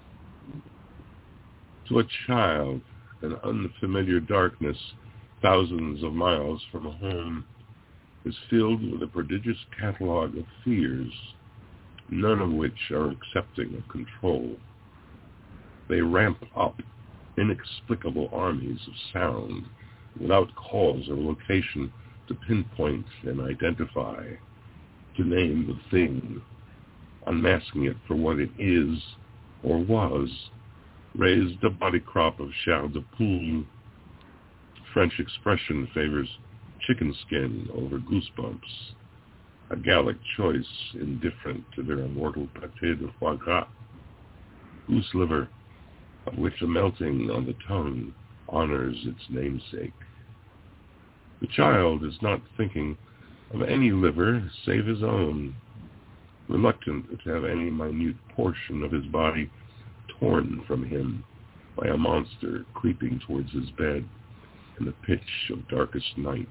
To a child, an unfamiliar darkness thousands of miles from home is filled with a prodigious catalog of fears, none of which are accepting of control. They ramp up inexplicable armies of sound without cause or location to pinpoint and identify, to name the thing, unmasking it for what it is or was, raised a body crop of chair de poule. French expression favors chicken skin over goosebumps, a Gallic choice indifferent to their immortal pâté de foie gras, goose liver, of which a melting on the tongue honors its namesake. The child is not thinking of any liver save his own, reluctant to have any minute portion of his body torn from him by a monster creeping towards his bed in the pitch of darkest night.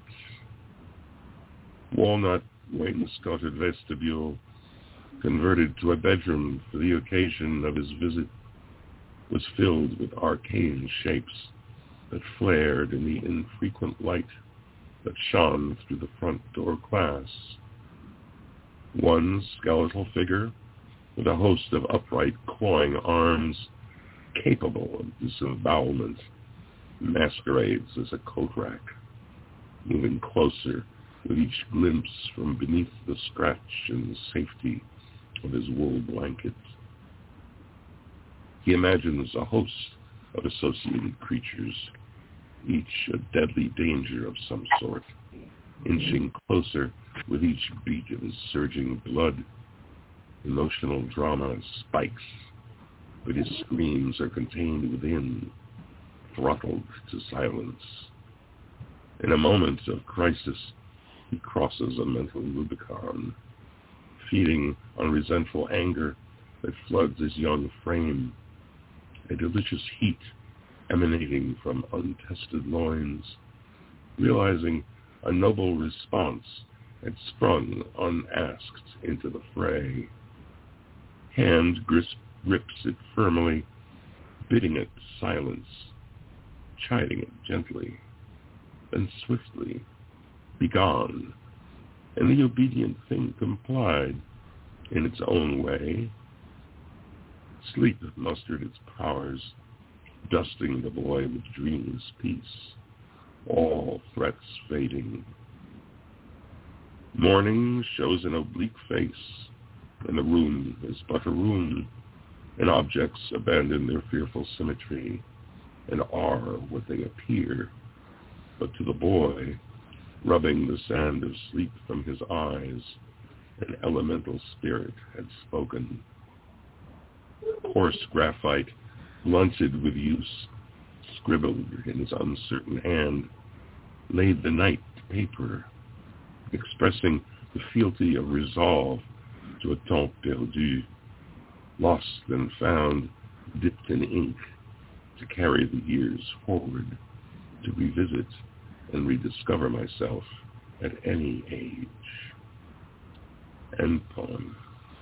Walnut wainscoted vestibule, converted to a bedroom for the occasion of his visit, was filled with arcane shapes that flared in the infrequent light that shone through the front door glass. One skeletal figure with a host of upright, clawing arms, capable of disembowelment, masquerades as a coat rack, moving closer with each glimpse from beneath the scratch and safety of his wool blanket. He imagines a host of associated creatures, each a deadly danger of some sort, inching closer with each beat of his surging blood. Emotional drama spikes, but his screams are contained within, throttled to silence. In a moment of crisis, he crosses a mental Rubicon, feeding on resentful anger that floods his young frame, a delicious heat emanating from untested loins, realizing a noble response had sprung unasked into the fray. Hand grisp, grips it firmly, bidding it silence, chiding it gently, then swiftly, begone, and the obedient thing complied in its own way. Sleep mustered its powers, dusting the boy with dreamless peace, all threats fading. Morning shows an oblique face, and the room is but a room, and objects abandon their fearful symmetry and are what they appear. But to the boy, rubbing the sand of sleep from his eyes, an elemental spirit had spoken. Coarse graphite, blunted with use, scribbled in his uncertain hand, laid the night to paper, expressing the fealty of resolve to a temps perdu, lost and found, dipped in ink, to carry the years forward, to revisit and rediscover myself at any age. End poem.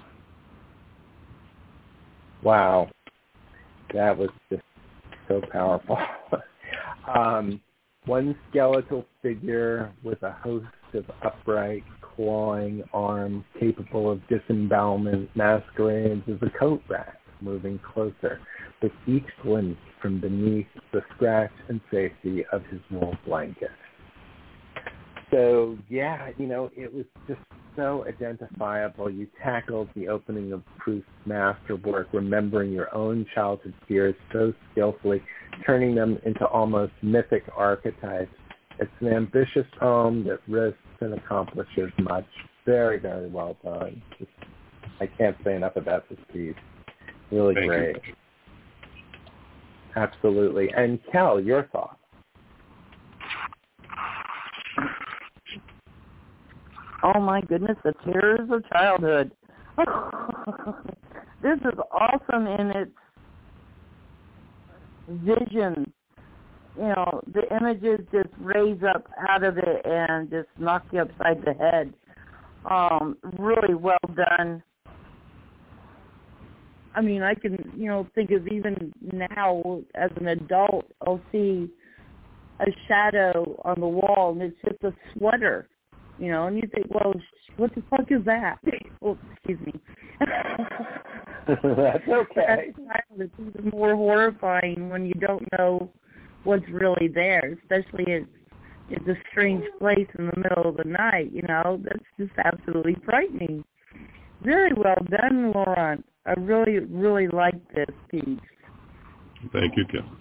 Wow. That was just so powerful. um, one skeletal figure with a host of upright, clawing arm capable of disembowelment masquerades as a coat rack moving closer, with each glimpse from beneath the scratch and safety of his wool blanket. So, yeah, you know, it was just so identifiable. You tackled the opening of Proust's masterwork, remembering your own childhood fears so skillfully, turning them into almost mythic archetypes. It's an ambitious poem that risks and accomplishes much. Very, very well done. Just, I can't say enough about this piece. Really Thank great. you. Absolutely. And Cal, your thoughts? Oh my goodness, the terrors of childhood. This is awesome in its vision. You know, the images just raise up out of it and just knock you upside the head. Um, really well done. I mean, I can, you know, think of even now as an adult, I'll see a shadow on the wall and it's just a sweater. You know, and you think, well, what the fuck is that? Oh, excuse me. That's okay. It's even more horrifying when you don't know what's really there, especially it's, it's a strange place in the middle of the night, you know. That's just absolutely frightening. Very well done, Laurent. I really, really like this piece. Thank you, Kim.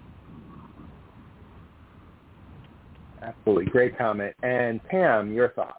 Absolutely. Great comment. And Pam, your thoughts?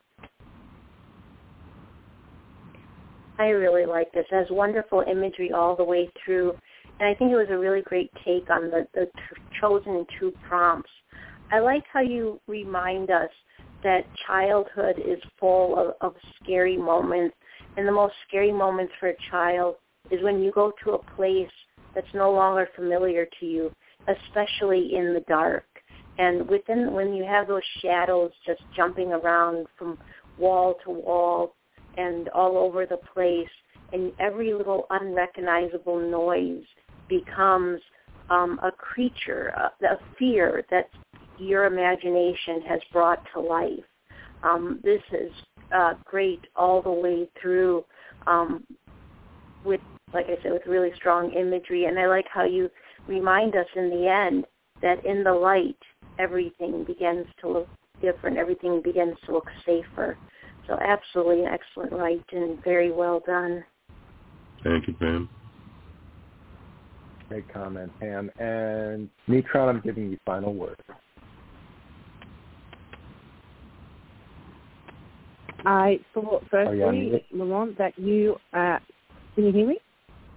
I really like this. It has wonderful imagery all the way through. And I think it was a really great take on the, the t- chosen two prompts. I like how you remind us that childhood is full of, of scary moments. And the most scary moments for a child is when you go to a place that's no longer familiar to you, especially in the dark. And within, when you have those shadows just jumping around from wall to wall and all over the place, and every little unrecognizable noise becomes um, a creature, a, a fear that your imagination has brought to life. Um, this is uh, great all the way through um, with, like I said, with really strong imagery. And I like how you remind us in the end that in the light, everything begins to look different. Everything begins to look safer. So absolutely an excellent write and very well done. Thank you, Pam. Great comment, Pam. And Neutron, I'm giving you final word. I thought firstly, Laurent, that you, uh, can you hear me?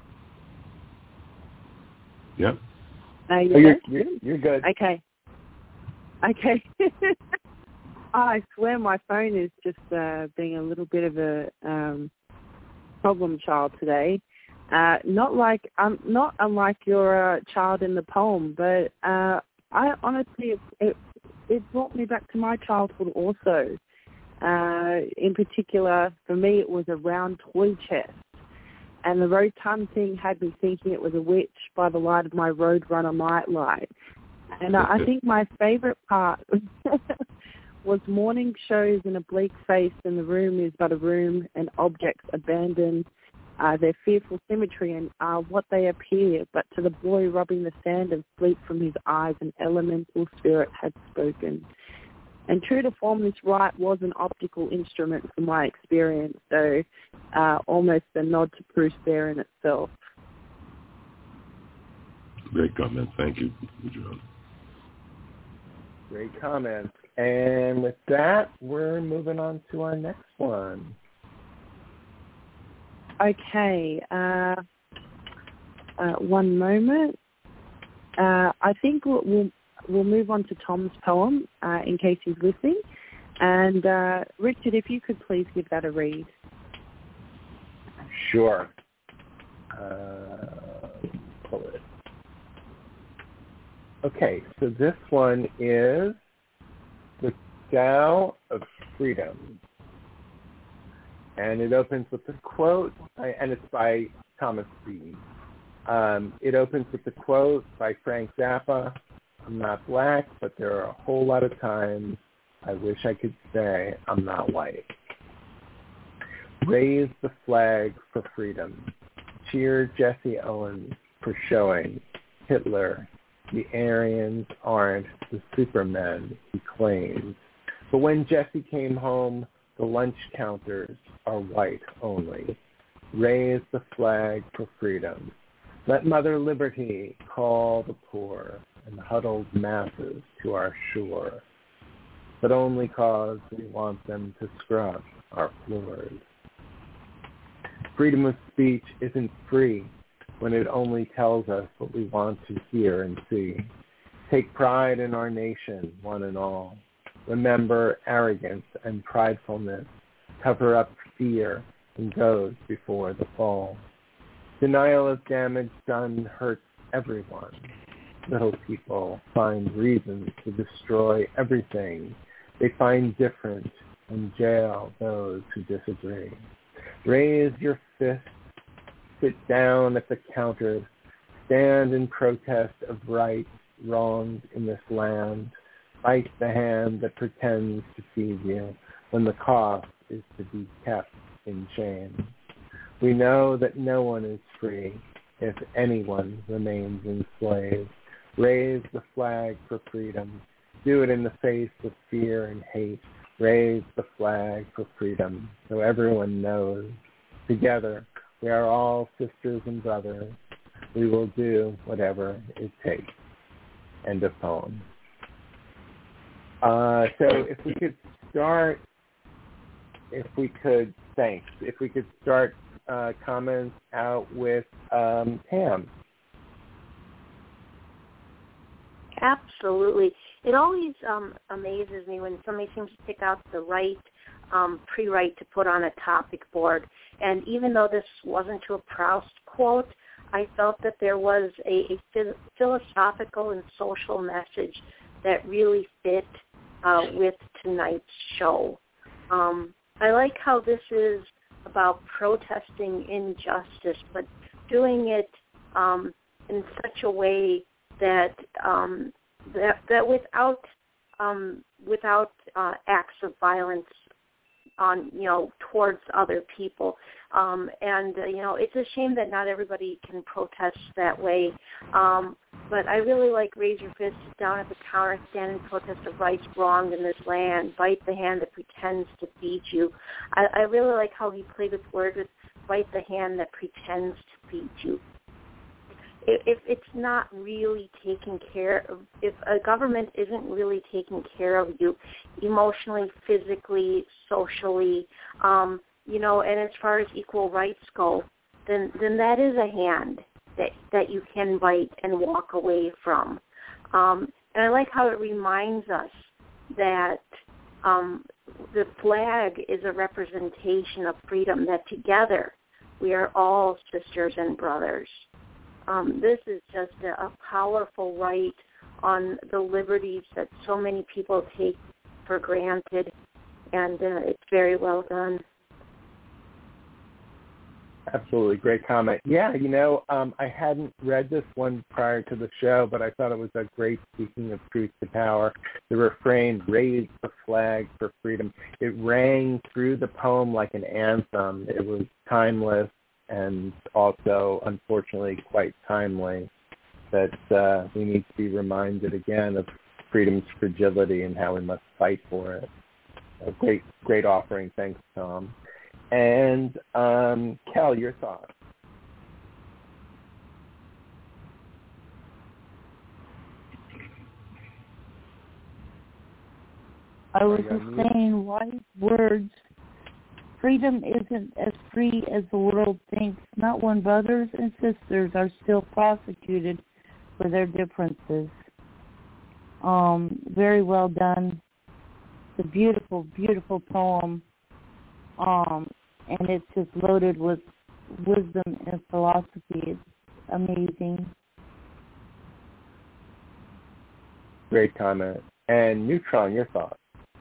Yep. Uh, you oh, you're, you're, you're good. Okay. Okay. I swear my phone is just uh, being a little bit of a um, problem child today. Uh, not like um, not unlike your uh, child in the poem, but uh, I honestly it, it it brought me back to my childhood also. Uh, in particular, for me, it was a round toy chest, and the rotund thing had me thinking it was a witch by the light of my Roadrunner nightlight. And I, I think my favorite part was morning shows in a bleak face, and the room is but a room, and objects abandoned uh, their fearful symmetry and are what they appear. But to the boy rubbing the sand of sleep from his eyes, an elemental spirit had spoken. And true to form, this rite was an optical instrument from my experience, so uh, almost a nod to Proust there in itself. Great comment. Thank you, John. Great comments. And with that, we're moving on to our next one. Okay. Uh, uh, one moment. Uh, I think we'll, we'll we'll move on to Tom's poem uh, in case he's listening. And uh, Richard, if you could please give that a read. Sure. Uh, pull it. Okay, so this one is The Tao of Freedom. And it opens with a quote, and it's by Thomas Bean. Um, it opens with a quote by Frank Zappa. I'm not black, but there are a whole lot of times I wish I could say I'm not white. Raise the flag for freedom. Cheer Jesse Owens for showing Hitler the Aryans aren't the supermen he claims. But when Jesse came home, the lunch counters are white only. Raise the flag for freedom. Let Mother Liberty call the poor and huddled masses to our shore, but only cause we want them to scrub our floors. Freedom of speech isn't free when it only tells us what we want to hear and see. Take pride in our nation, one and all. Remember arrogance and pridefulness. Cover up fear and goes before the fall. Denial of damage done hurts everyone. Little people find reasons to destroy everything. They find different and jail those who disagree. Raise your fist, sit down at the counter, stand in protest of rights wronged in this land. Fight the hand that pretends to feed you when the cost is to be kept in chains. We know that no one is free if anyone remains enslaved. Raise the flag for freedom. Do it in the face of fear and hate. Raise the flag for freedom so everyone knows. Together, we are all sisters and brothers. We will do whatever it takes. End of poem. Uh, so if we could start, if we could, thanks, if we could start uh, comments out with um, Pam. Absolutely. It always um, amazes me when somebody seems to pick out the right um, pre-write to put on a topic board. And even though this wasn't to a Proust quote, I felt that there was a, a philosophical and social message that really fit uh, with tonight's show. Um, I like how this is about protesting injustice, but doing it um, in such a way that um, that, that without um, without uh, acts of violence on you know towards other people, um, and uh, you know it's a shame that not everybody can protest that way. Um, but I really like raise your fist, sit down at the counter, stand in protest of rights wronged in this land, bite the hand that pretends to feed you. I, I really like how he played with words with bite the hand that pretends to feed you. If it's not really taking care of, if a government isn't really taking care of you emotionally, physically, socially, um, you know, and as far as equal rights go, then then that is a hand that that you can bite and walk away from. Um, and I like how it reminds us that um, the flag is a representation of freedom, that together we are all sisters and brothers. Um, this is just a, a powerful right on the liberties that so many people take for granted, and uh, it's very well done. Absolutely. Great comment. Yeah, you know, um, I hadn't read this one prior to the show, but I thought it was a great, speaking of truth to power, the refrain, raise the flag for freedom. It rang through the poem like an anthem. It was timeless and also, unfortunately, quite timely, that uh, we need to be reminded again of freedom's fragility and how we must fight for it. A great, great offering. Thanks, Tom. And um, Kel, your thoughts? I was just saying, wise words. Freedom isn't as free as the world thinks, not when brothers and sisters are still prosecuted for their differences. Um, very well done. It's a beautiful, beautiful poem. Um, and it's just loaded with wisdom and philosophy. It's amazing. Great comment. And Neutron, your thoughts?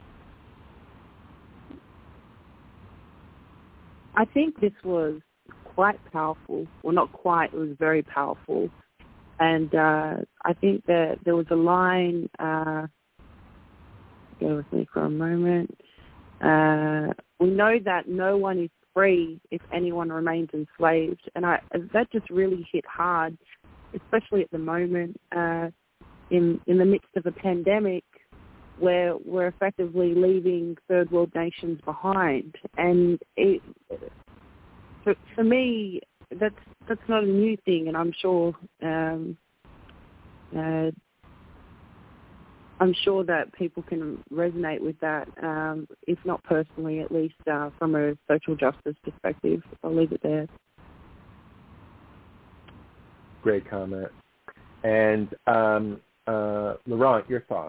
I think this was quite powerful. Well, not quite. It was very powerful. And uh, I think that there was a line, uh, go with me for a moment. Uh, we know that no one is free if anyone remains enslaved. And I, that just really hit hard, especially at the moment uh, in, in the midst of a pandemic where we're effectively leaving third world nations behind. And it, for, for me, that's that's not a new thing, and I'm sure um, uh, I'm sure that people can resonate with that, um, if not personally, at least uh, from a social justice perspective. I'll leave it there. Great comment. And um, uh, Laurent, your thoughts?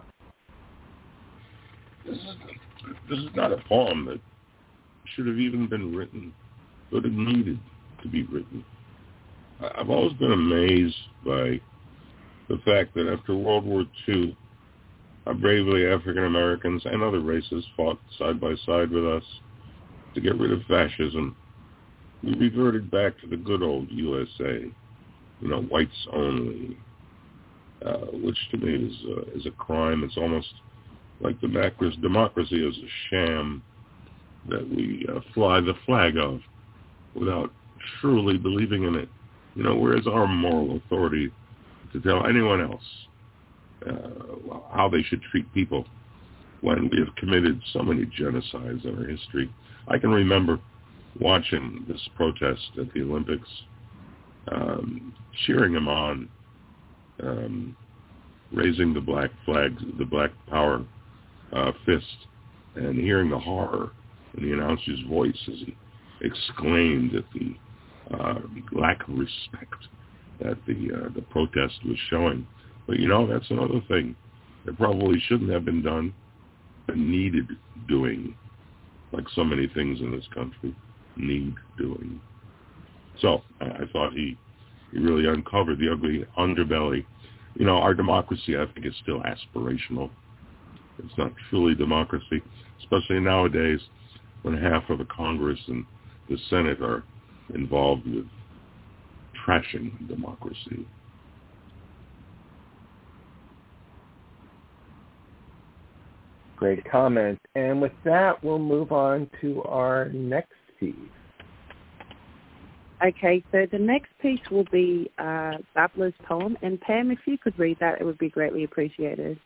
This is, this is not a poem that should have even been written, but it needed to be written. I've always been amazed by the fact that after World War Two, how bravely African Americans and other races fought side by side with us to get rid of fascism. We reverted back to the good old U S A, you know, whites only, uh, which to me is uh, is a crime. It's almost like the democracy is a sham that we uh, fly the flag of without truly believing in it. You know, where is our moral authority to tell anyone else uh, how they should treat people when we have committed so many genocides in our history? I can remember watching this protest at the Olympics, um, cheering them on, um, raising the black flag, the black power uh, fist, and hearing the horror in the announcer's voice as he exclaimed at the uh, lack of respect that the uh, the protest was showing. But you know, that's another thing that probably shouldn't have been done, but needed doing, like so many things in this country need doing. So I, I thought he he really uncovered the ugly underbelly. You know, our democracy, I think, is still aspirational. It's not truly democracy, especially nowadays when half of the Congress and the Senate are involved with trashing democracy. Great comment. And with that, we'll move on to our next piece. Okay, so the next piece will be uh, Babbler's poem. And Pam, if you could read that, it would be greatly appreciated.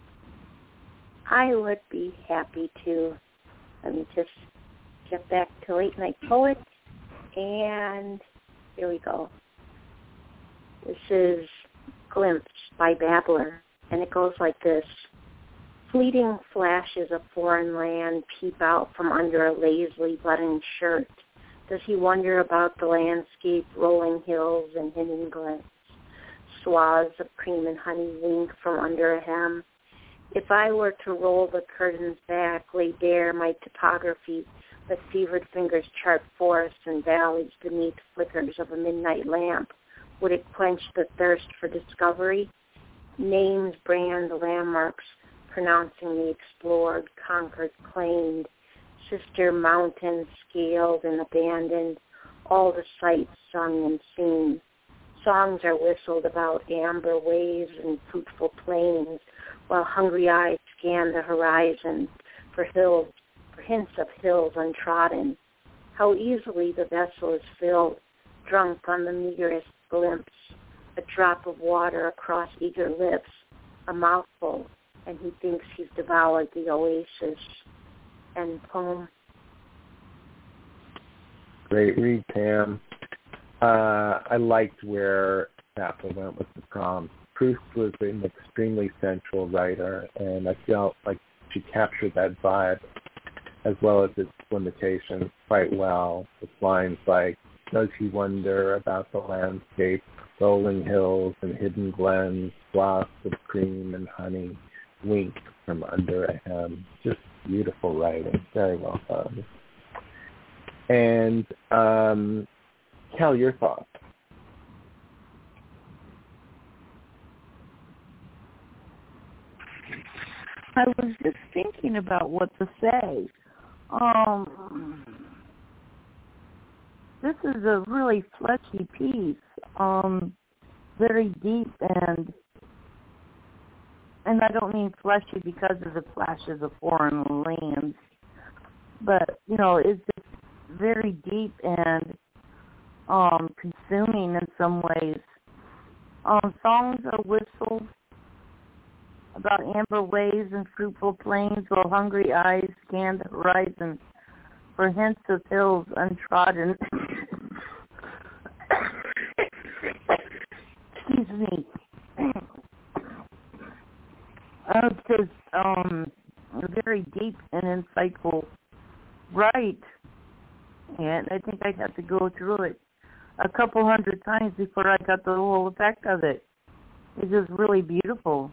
I would be happy to. Let me just get back to Late Night Poet. And here we go. This is Glimpse by Babbler. And it goes like this. Fleeting flashes of foreign land peep out from under a lazily buttoned shirt. Does he wonder about the landscape, rolling hills and hidden glens? Swaths of cream and honey wink from under a hem. If I were to roll the curtains back, lay bare my topography, let fevered fingers chart forests and valleys beneath flickers of a midnight lamp, would it quench the thirst for discovery? Names brand the landmarks, pronouncing the explored, conquered, claimed, sister mountains scaled and abandoned, all the sights sung and seen. Songs are whistled about amber waves and fruitful plains, while hungry eyes scan the horizon for hills, for hints of hills untrodden. How easily the vessel is filled, drunk on the meagerest glimpse, a drop of water across eager lips, a mouthful, and he thinks he's devoured the oasis. End poem. Great read, Pam. Uh, I liked where Babbler went with the prompt. Proust was an extremely sensual writer, and I felt like she captured that vibe as well as its limitations quite well. With lines like, does he wonder about the landscape, rolling hills and hidden glens, swaths of cream and honey, wink from under a hem. Just beautiful writing, very well done. And um, Cal, your thoughts? I was just thinking about what to say. Um, this is a really fleshy piece, um, very deep, and and I don't mean fleshy because of the flashes of foreign lands, but, you know, it's just very deep and um, consuming in some ways. Um, songs are whistled about amber waves and fruitful plains while hungry eyes scan the horizon for hints of hills untrodden. Excuse me. Uh, it's just um, very deep and insightful, right? And I think I'd have to go through it a couple hundred times before I got the whole effect of it. It's just really beautiful.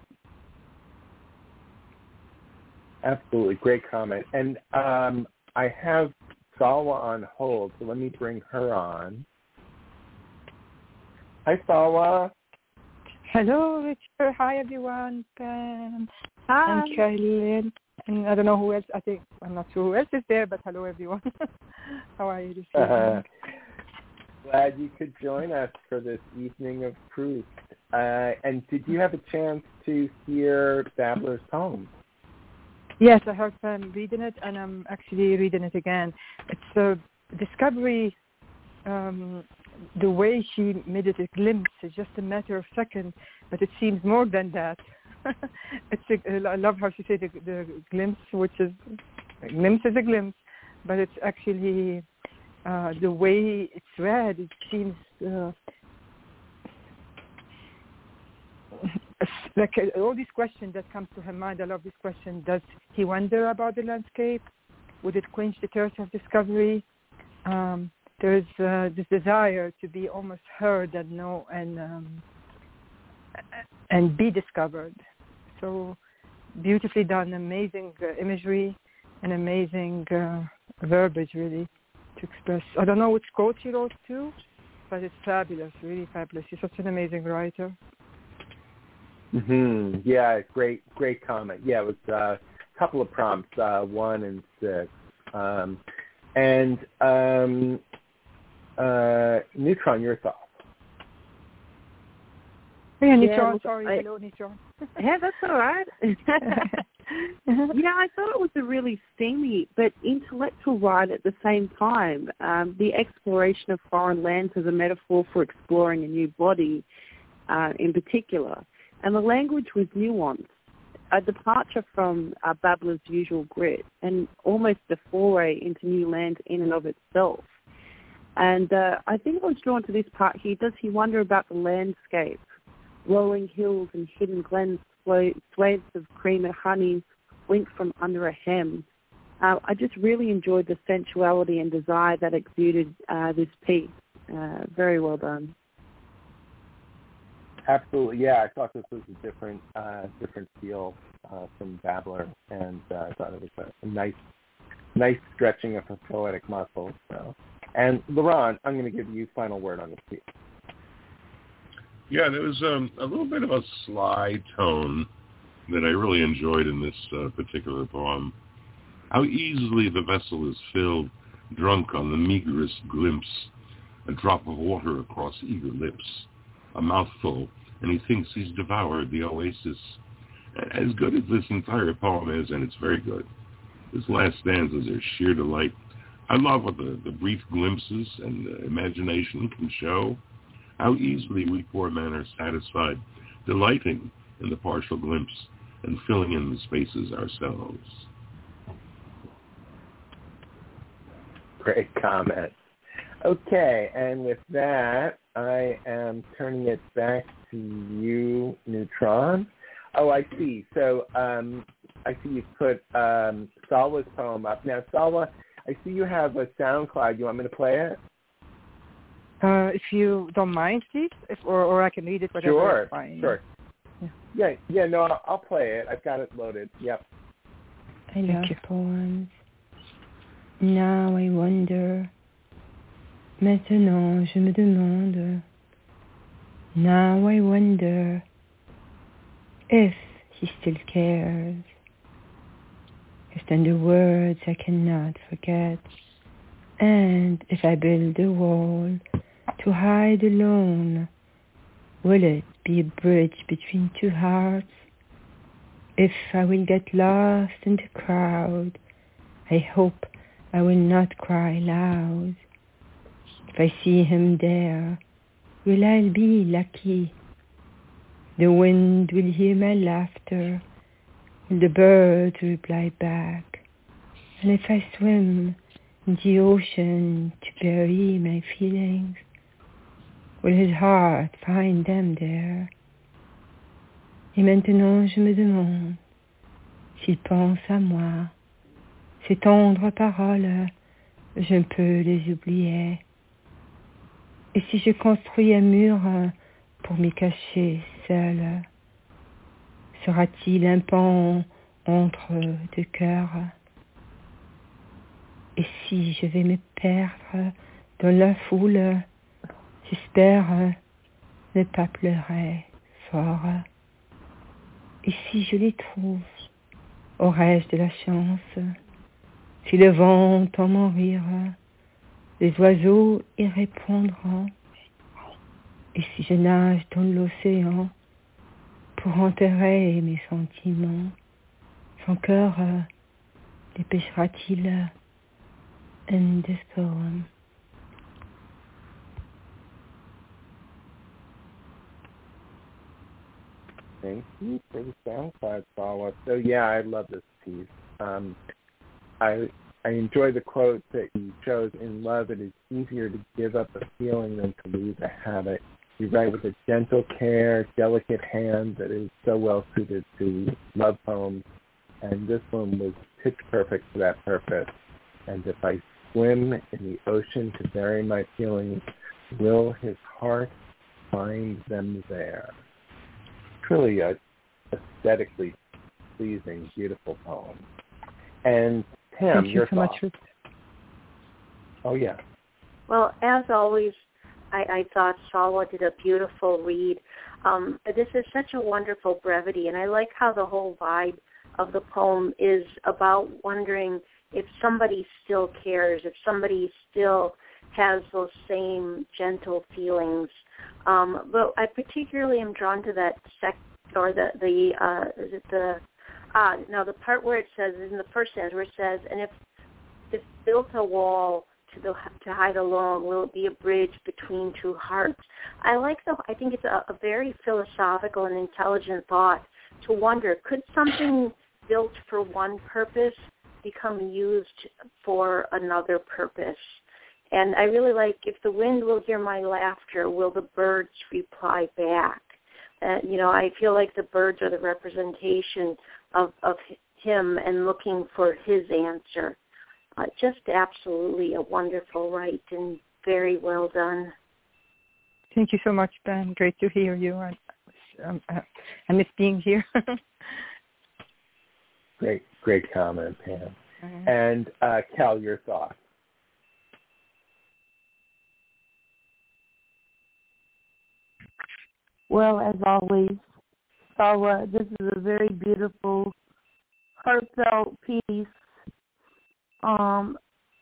Absolutely. Great comment. And um, I have Salwa on hold, so let me bring her on. Hi, Salwa. Hello, Richard. Hi, everyone. Um, Hi. I'm Carolyn. And I don't know who else. I think, I'm not sure who else is there, but hello, everyone. How are you this evening? Uh, glad you could join us for this evening of Proust. Uh, and did you have a chance to hear Babler's poem? Yes, I heard Pam reading it, and I'm actually reading it again. It's a discovery. Um, the way she made it a glimpse is just a matter of seconds, but it seems more than that. it's a, I love how she said the, the glimpse, which is a glimpse is a glimpse, but it's actually uh, the way it's read. It seems uh, like uh, all these questions that come to her mind. I love this question: does he wonder about the landscape? Would it quench the thirst of discovery? Um, there's uh, this desire to be almost heard and know and um, and be discovered. So beautifully done, amazing uh, imagery and amazing uh, verbiage, really, to express. I don't know which quote she wrote too, but it's fabulous, really fabulous. She's such an amazing writer. Mm-hmm. Yeah, great, great comment. Yeah, it was uh, a couple of prompts, uh, one and six. Um, and um, uh, Neutron, your thoughts? Yeah, Neutron, yeah, sorry, I, hello, Neutron. Yeah, that's all right. Yeah, I thought it was a really steamy but intellectual ride at the same time. Um, the exploration of foreign lands as a metaphor for exploring a new body uh, in particular. And the language was nuanced, a departure from uh, Babler's usual grit and almost a foray into new lands in and of itself. And uh, I think I was drawn to this part here. Does he wonder about the landscape? Rolling hills and hidden glens, swathes of cream and honey wink from under a hem. Uh, I just really enjoyed the sensuality and desire that exuded uh, this piece. Uh, very well done. Absolutely, yeah. I thought this was a different, uh, different feel uh, from Babler, and uh, I thought it was a, a nice, nice stretching of her poetic muscles. So, and Laurent, I'm going to give you final word on this piece. Yeah, there was um, a little bit of a sly tone that I really enjoyed in this uh, particular poem. How easily the vessel is filled, drunk on the meagerest glimpse, a drop of water across eager lips, a mouthful, and he thinks he's devoured the oasis. As good as this entire poem is, and it's very good, this last stanzas are sheer delight. I love what the, the brief glimpses and uh, imagination can show. How easily we poor men are satisfied, delighting in the partial glimpse and filling in the spaces ourselves. Great comment. Okay, and with that, I am turning it back to you, Neutron. Oh, I see. So um, I see you've put um, Salwa's poem up. Now, Salwa, I see you have a SoundCloud. You want me to play it? Uh, if you don't mind, please, if, or, or I can read it, whatever. Sure, fine. sure. Yeah. yeah, yeah, no, I'll, I'll play it. I've got it loaded. Yep. I love poems. Now I wonder. Maintenant je me demande. Now I wonder if he still cares. If then the words I cannot forget. And if I build a wall to hide alone, will it be a bridge between two hearts? If I will get lost in the crowd, I hope I will not cry loud. If I see him there, will I be lucky? The wind will hear my laughter, and the birds reply back. And if I swim in the ocean to bury my feelings, will his heart find them there? Et maintenant je me demande s'il pense à moi. Ces tendres paroles, je peux les oublier. Et si je construis un mur pour m'y cacher seul, sera-t-il un pont entre deux cœurs? Et si je vais me perdre dans la foule, j'espère ne pas pleurer fort. Et si je les trouve, aurais-je de la chance? Si le vent entend mon rire, les oiseaux y répondront. Et si je nage dans l'océan pour enterrer mes sentiments, son cœur dépêchera-t-il in this poem? Thank you for the SoundCloud follow-up. So yeah, I love this piece. Um, I I enjoy the quote that you chose. In love, it is easier to give up a feeling than to lose a habit. You write with a gentle care, delicate hand that is so well suited to love poems, and this one was pitch perfect for that purpose. And if I swim in the ocean to bury my feelings, will his heart find them there? Truly a aesthetically pleasing, beautiful poem. And Tim, Thank you your so thoughts? much. Oh yeah. Well, as always, I, I thought Salwa did a beautiful read. Um, this is such a wonderful brevity, and I like how the whole vibe of the poem is about wondering if somebody still cares, if somebody still has those same gentle feelings. Um, but I particularly am drawn to that sec or the the uh, is it the ah no the part where it says in the first sentence where it says, and if if built a wall to the to hide alone, will it be a bridge between two hearts? I like the I think it's a, a very philosophical and intelligent thought to wonder, could something built for one purpose become used for another purpose? And I really like, if the wind will hear my laughter, will the birds reply back? Uh, you know, I feel like the birds are the representation of, of him and looking for his answer. Uh, just absolutely a wonderful write and very well done. Thank you so much, Ben. Great to hear you. I, um, I miss being here. Great, great comment, Pam. Mm-hmm. And uh, Cal, your thoughts? Well, as always, Salwa, this is a very beautiful, heartfelt piece. Um,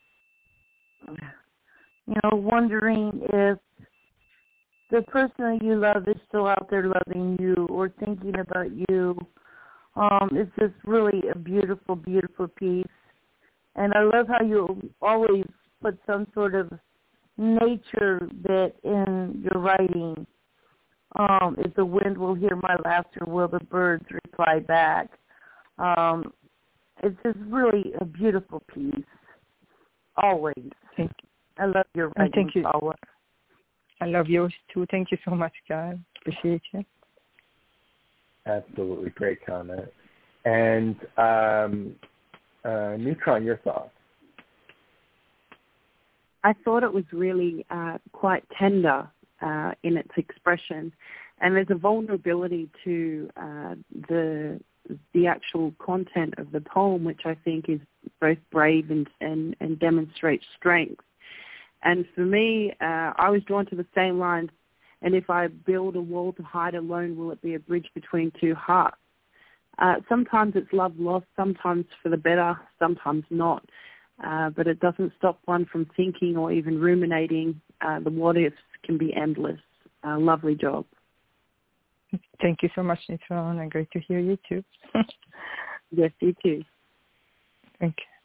you know, wondering if the person that you love is still out there loving you or thinking about you. Um, it's just really a beautiful, beautiful piece. And I love how you always put some sort of nature bit in your writing. Um, if the wind will hear my laughter, will the birds reply back? Um, it's just really a beautiful piece. Always. Thank you. I love your writing. Thank you. Salwa. I love yours too. Thank you so much, guys. Appreciate you. Absolutely great comment. And um, uh, Neutron, your thoughts? I thought it was really uh, quite tender uh, in its expression, and there's a vulnerability to uh, the the actual content of the poem, which I think is both brave and and, and demonstrates strength. And for me, uh, I was drawn to the same lines. And if I build a wall to hide alone, will it be a bridge between two hearts? Uh, sometimes it's love lost, sometimes for the better, sometimes not. Uh, but it doesn't stop one from thinking or even ruminating. Uh, the what ifs can be endless. Uh, lovely job. Thank you so much, Neutron, and great to hear you too. Yes, you too. Thank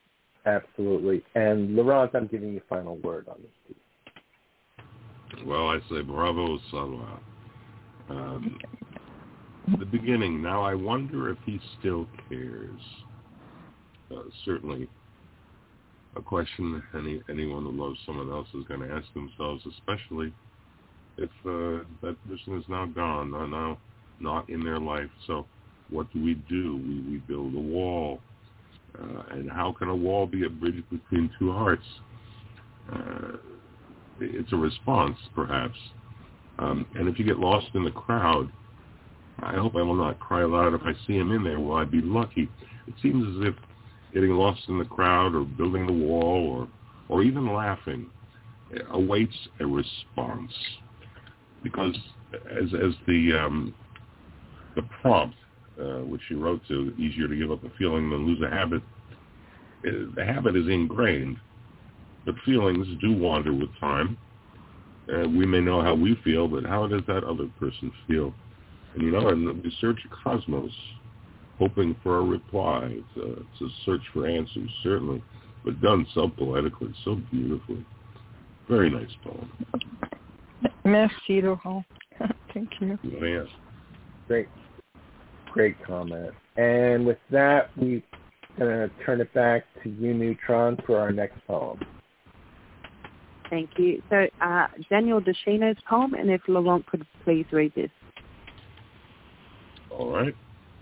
Absolutely. And Laurent, I'm giving you final word on this piece. Well, I say bravo, Salwa. Um, the beginning. Now I wonder if he still cares. Uh, certainly a question any anyone who loves someone else is going to ask themselves, especially if uh, that person is now gone, or now not in their life. So what do we do? We, we build a wall. Uh, and how can a wall be a bridge between two hearts? Uh, it's a response, perhaps. Um, and if you get lost in the crowd, I hope I will not cry aloud if I see him in there. Will I be lucky? It seems as if getting lost in the crowd or building the wall or, or even laughing awaits a response. Because as, as the, um, the prompt, uh, which she wrote to, easier to give up a feeling than lose a habit, the habit is ingrained, but feelings do wander with time. Uh, we may know how we feel, but how does that other person feel? And, you know, and we search a cosmos, hoping for a reply. It's a, it's a search for answers, certainly, but done so poetically, so beautifully. Very nice poem. Merci, Laurent. Thank you. Yes. Great. Great comment. And with that, we're going to turn it back to you, Neutron, for our next poem. Thank you. So uh, Daniel Deschino's poem, and if Laurent could please read this. All right.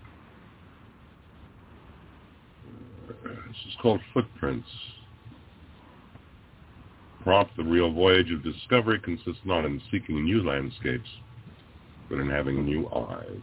This is called Footprints. Prompt: the real voyage of discovery consists not in seeking new landscapes, but in having new eyes.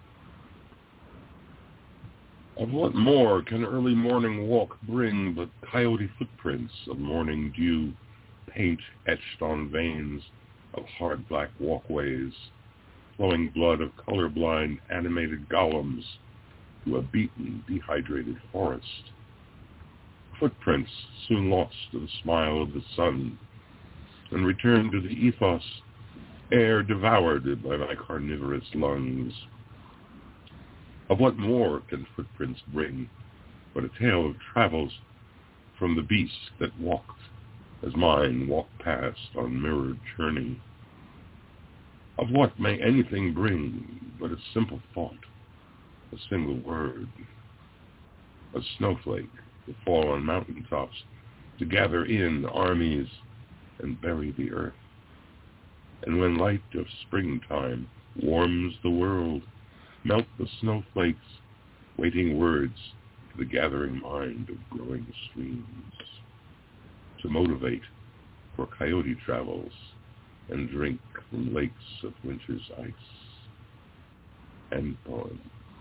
Of what more can early morning walk bring but coyote footprints of morning dew, paint etched on veins of hard black walkways, flowing blood of colorblind animated golems to a beaten, dehydrated forest. Footprints soon lost to the smile of the sun and returned to the ethos, air devoured by my carnivorous lungs. Of what more can footprints bring but a tale of travels from the beast that walked as mine walked past on mirrored journey? Of what may anything bring but a simple thought, a single word, a snowflake to fall on mountaintops, to gather in armies and bury the earth? And when light of springtime warms the world, melt the snowflakes, waiting words to the gathering mind of growing streams, to motivate for coyote travels and drink from lakes of winter's ice. End poem.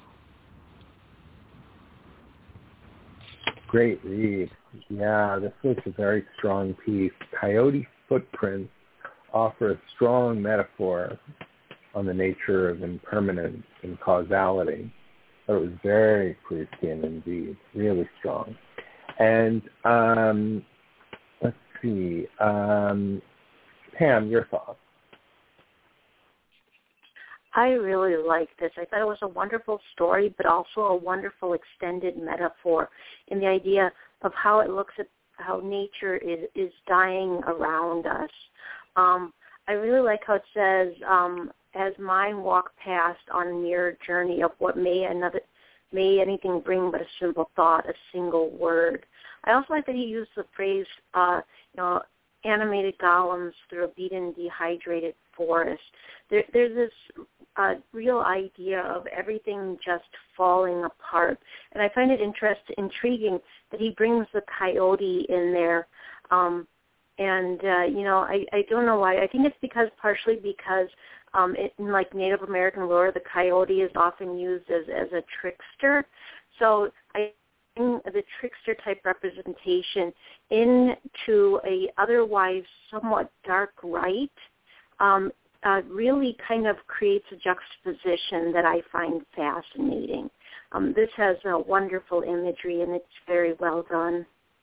Great read. Yeah, this was a very strong piece. Coyote footprints offer a strong metaphor on the nature of impermanence and causality. So it was very Proustian indeed, really strong. And um, let's see, um, Pam, your thoughts? I really like this. I thought it was a wonderful story, but also a wonderful extended metaphor in the idea of how it looks at how nature is, is dying around us. Um, I really like how it says, um, as mine walk past on a mirror journey of what may another may anything bring but a simple thought, a single word. I also like that he used the phrase, uh, you know, animated golems through a beaten, dehydrated forest. There, there's this uh, real idea of everything just falling apart, and I find it interest, intriguing that he brings the coyote in there. Um, and uh, you know, I, I don't know why. I think it's because partially because um, it, in like Native American lore, the coyote is often used as as a trickster. So I the trickster type representation into a otherwise somewhat dark right um, uh, really kind of creates a juxtaposition that I find fascinating. Um, this has a wonderful imagery and it's very well done.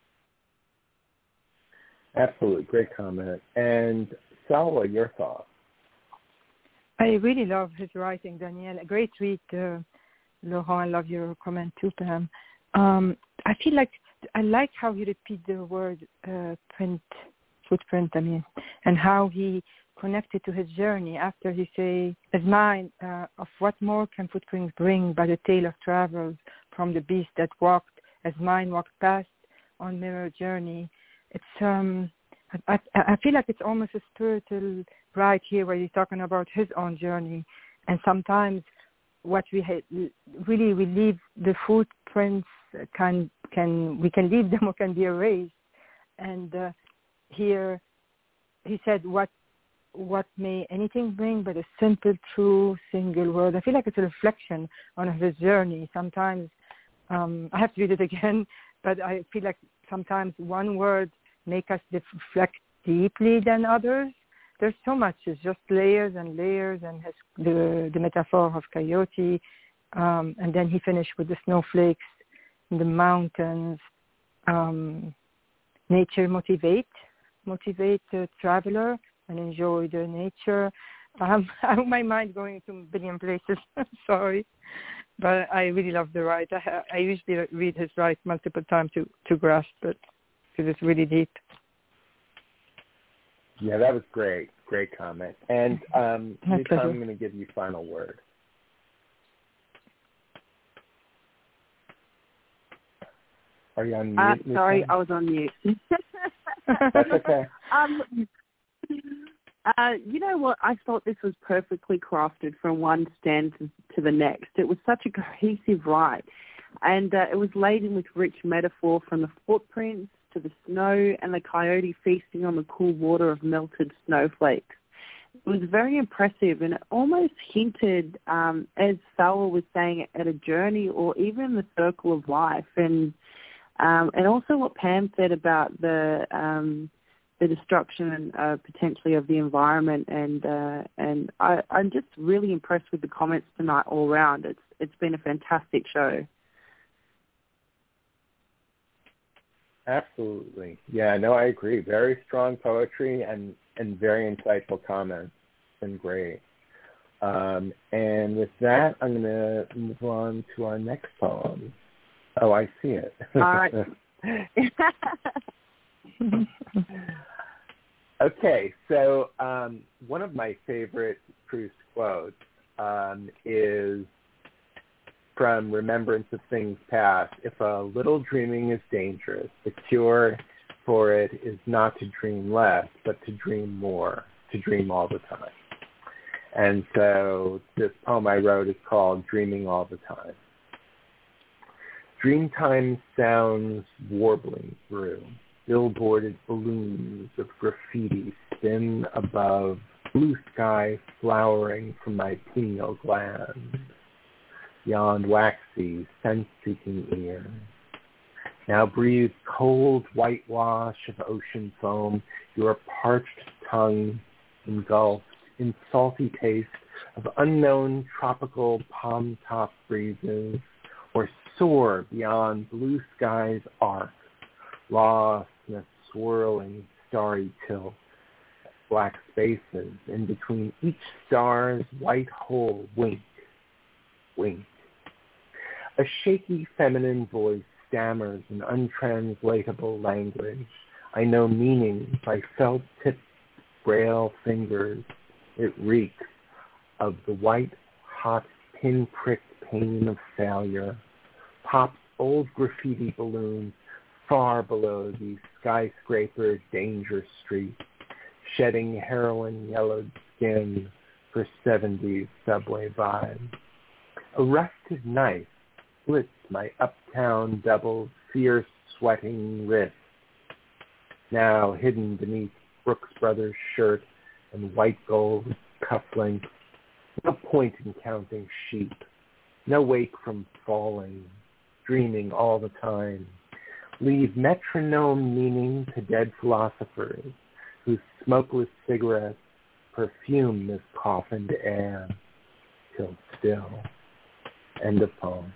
Absolutely, great comment. And Salwa, your thoughts? I really love his writing, Daniel. A great read, uh, Laurent. I love your comment too, Pam. Um, I feel like I like how he repeats the word uh, print, footprint, I mean, and how he connected to his journey after he say, as mine, uh, of what more can footprints bring but a tale of travels from the beast that walked, as mine walked past on mirror journey. It's, um, I, I feel like it's almost a spiritual right here where he's talking about his own journey. And sometimes what we ha- really, we leave the footprints can, can, we can leave them or can be erased. And uh, here he said, what what may anything bring but a simple, true, single word. I feel like it's a reflection on his journey. Sometimes, um, I have to read it again, but I feel like sometimes one word make us reflect deeply than others. There's so much. It's just layers and layers, and his, the the metaphor of coyote, um, and then he finished with the snowflakes in the mountains. Um, nature motivate, motivate the traveler and enjoy the nature. Um, I have my mind going to a billion places. Sorry, but I really love the ride. I, I usually read his ride multiple times to, to grasp it because it's really deep. Yeah, that was great. Great comment. And um, Lisa, I'm going to give you final word. Are you on mute? Uh, Lisa? sorry, I was on mute. That's okay. Um, uh, you know what? I thought this was perfectly crafted from one stand to, to the next. It was such a cohesive ride, and uh, it was laden with rich metaphor from the footprints to the snow and the coyote feasting on the cool water of melted snowflakes. It was very impressive, and it almost hinted, um, as Salwa was saying, at a journey or even the circle of life. And um, and also what Pam said about the um, the destruction uh, potentially of the environment. And uh, and I, I'm just really impressed with the comments tonight all around. It's it's been a fantastic show. Absolutely. Yeah, no, I agree. Very strong poetry and, and very insightful comments. It's been great. Um, and with that, I'm going to move on to our next poem. Oh, I see it. All right. Okay, so um, one of my favorite Proust quotes um, is from Remembrance of Things Past. If a little dreaming is dangerous, the cure for it is not to dream less, but to dream more, to dream all the time. And so this poem I wrote is called Dreaming All the Time. Dreamtime sounds warbling through. Billboarded balloons of graffiti spin above, blue sky flowering from my pineal gland. Beyond waxy, sense-seeking ears. Now breathe cold whitewash of ocean foam, your parched tongue engulfed in salty taste of unknown tropical palm-top breezes, or soar beyond blue sky's arc, lost in a swirling starry tilt, black spaces in between each star's white hole wink, wink. A shaky feminine voice stammers an untranslatable language. I know meaning by felt-tipped braille fingers. It reeks of the white-hot pin-pricked pain of failure. Pops old graffiti balloons far below the skyscraper danger street, shedding heroin-yellowed skin for seventies subway vibes. A rusted knife splits my uptown double's fierce sweating wrist, now hidden beneath Brooks Brothers' shirt and white gold cufflinks. No point in counting sheep, no wake from falling, dreaming all the time. Leave metronome meaning to dead philosophers whose smokeless cigarettes perfume this coffined air till still. End of poem.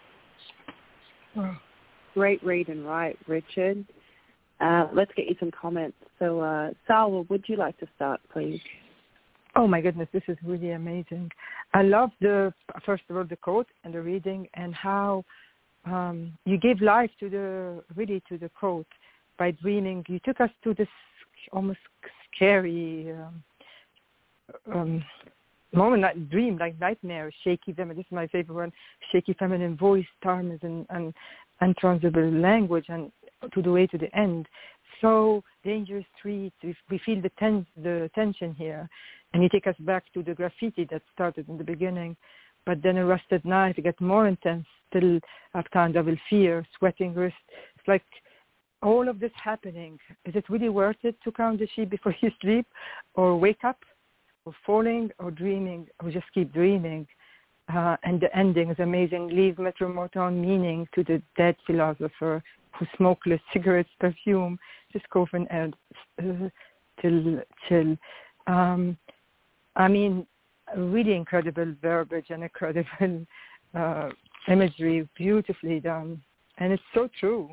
Great read and write, Richard. Uh, let's get you some comments. So, uh, Salwa, would you like to start, please? Oh, my goodness, this is really amazing. I love the, first of all, the quote and the reading and how um, you gave life to the really to the quote by dreaming. You took us to this almost scary um, um, moment, like dream, like nightmare, shaky feminine. This is my favorite one: shaky feminine voice, tarmas, and and untranslatable language, and to the way to the end. So dangerous streets. We, we feel the tense, the tension here, and you take us back to the graffiti that started in the beginning. But then a rusted knife, it gets more intense, still at times double fear, sweating wrist. It's like all of this happening. Is it really worth it to count the sheep before you sleep, or wake up, or falling, or dreaming, or just keep dreaming? Uh, and the ending is amazing. Leave Metromoton meaning to the dead philosopher who smokeless cigarettes, perfume, just coven and uh, till chill. Um, I mean, really incredible verbiage and incredible uh, imagery, beautifully done, and it's so true.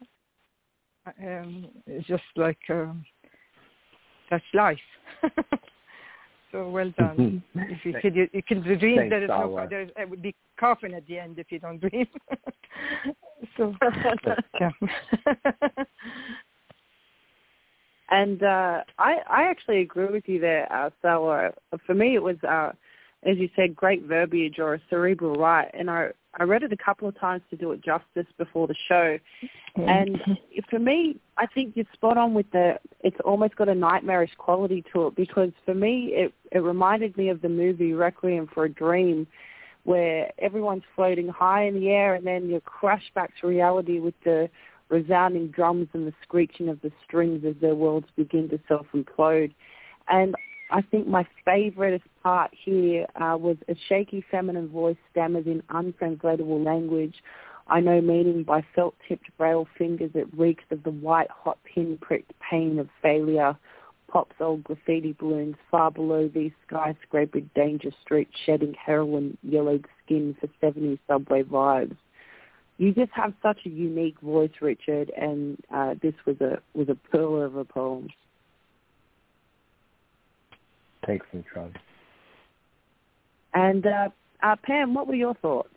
Um, it's just like um, that's life. So well done. If you could, you, you can dream. Thanks, there is no, Salwa. there is, it would be coffin at the end if you don't dream. So yeah. And uh, I, I actually agree with you there, uh, Salwa. For me, it was, uh, as you said, great verbiage or a cerebral right. And I, I read it a couple of times to do it justice before the show. And for me, I think you're spot on with the, it's almost got a nightmarish quality to it, because for me, it, it reminded me of the movie Requiem for a Dream, where everyone's floating high in the air and then you're crushed back to reality with the resounding drums and the screeching of the strings as their worlds begin to self-implode. And I think my favorite part here uh, was a shaky feminine voice stammers in untranslatable language. I know meaning by felt-tipped braille fingers. It reeks of the white-hot pin-pricked pain of failure. Pops old graffiti balloons far below these skyscrapered danger streets, shedding heroin yellowed skin for seventies subway vibes. You just have such a unique voice, Richard, and uh, this was a was a pearl of a poem. Thanks, Neutron. And uh, uh, Pam, what were your thoughts?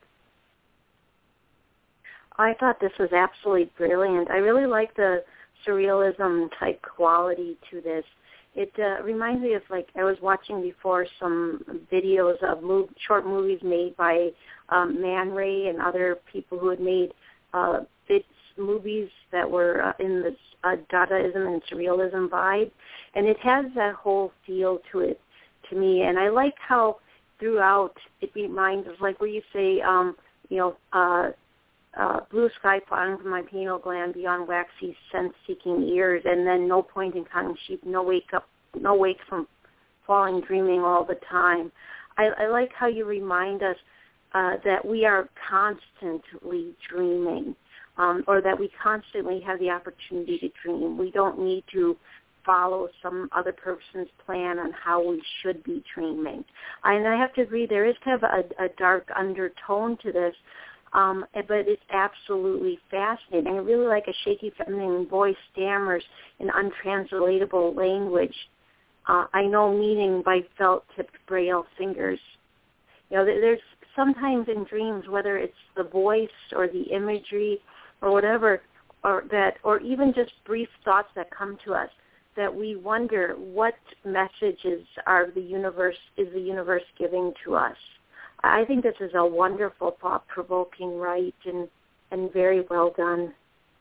I thought this was absolutely brilliant. I really like the surrealism type quality to this. It uh, reminds me of, like, I was watching before some videos of move, short movies made by um, Man Ray and other people who had made uh, bits movies that were uh, in this uh, Dadaism and surrealism vibe. And it has that whole feel to it to me. And I like how throughout it reminds us, like where you say, um, you know, uh, Uh, blue sky flying from my pineal gland beyond waxy sense-seeking ears, and then no point in counting sheep, no wake up, no wake from falling, dreaming all the time. I, I like how you remind us uh, that we are constantly dreaming, um, or that we constantly have the opportunity to dream. We don't need to follow some other person's plan on how we should be dreaming. And I have to agree, there is kind of a, a dark undertone to this. Um, but it's absolutely fascinating. I really like a shaky feminine voice stammers in untranslatable language. Uh, I know meaning by felt-tipped braille fingers. You know, there's sometimes in dreams, whether it's the voice or the imagery or whatever, or that, or even just brief thoughts that come to us, that we wonder what messages are the universe is the universe giving to us. I think this is a wonderful, thought-provoking write and, and very well done.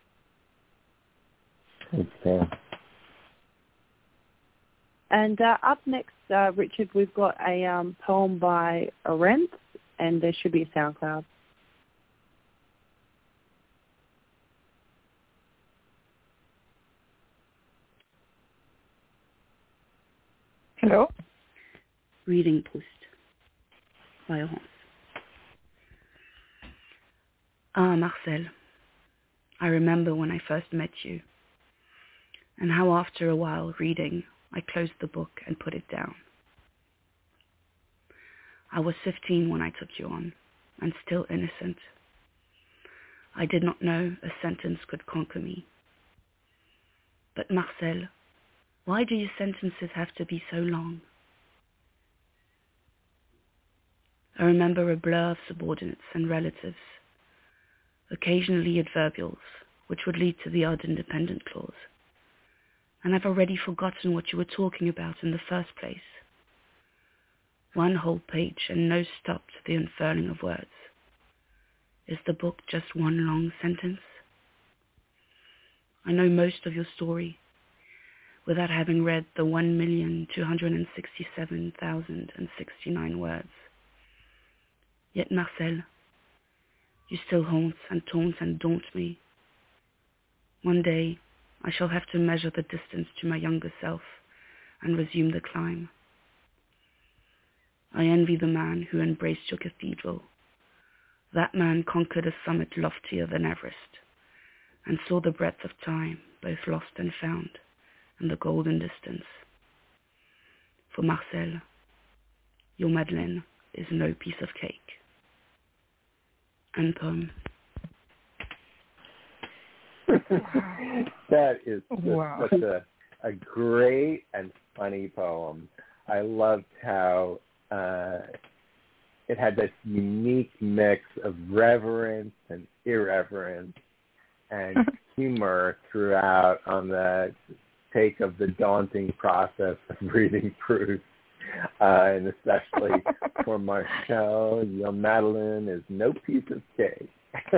Okay. And uh, up next, uh, Richard, we've got a um, poem by Arendt, and there should be a SoundCloud. Hello? Reading Proust by Orange. Ah, Marcel, I remember when I first met you, and how after a while reading, I closed the book and put it down. I was fifteen when I took you on, and still innocent. I did not know a sentence could conquer me. But Marcel, why do your sentences have to be so long? I remember a blur of subordinates and relatives, occasionally adverbials, which would lead to the odd independent clause. And I've already forgotten what you were talking about in the first place. One whole page and no stop to the unfurling of words. Is the book just one long sentence? I know most of your story without having read the one million two hundred sixty-seven thousand sixty-nine words. Yet, Marcel, you still haunt and taunt and daunt me. One day, I shall have to measure the distance to my younger self and resume the climb. I envy the man who embraced your cathedral. That man conquered a summit loftier than Everest, and saw the breadth of time, both lost and found, and the golden distance. For Marcel, your Madeleine is no piece of cake. And poem. That is just Wow. such a, a great and funny poem. I loved how uh, it had this unique mix of reverence and irreverence and humor throughout on the take of the daunting process of reading Proust. Uh, and especially for Marcel, your Madeleine is no piece of cake.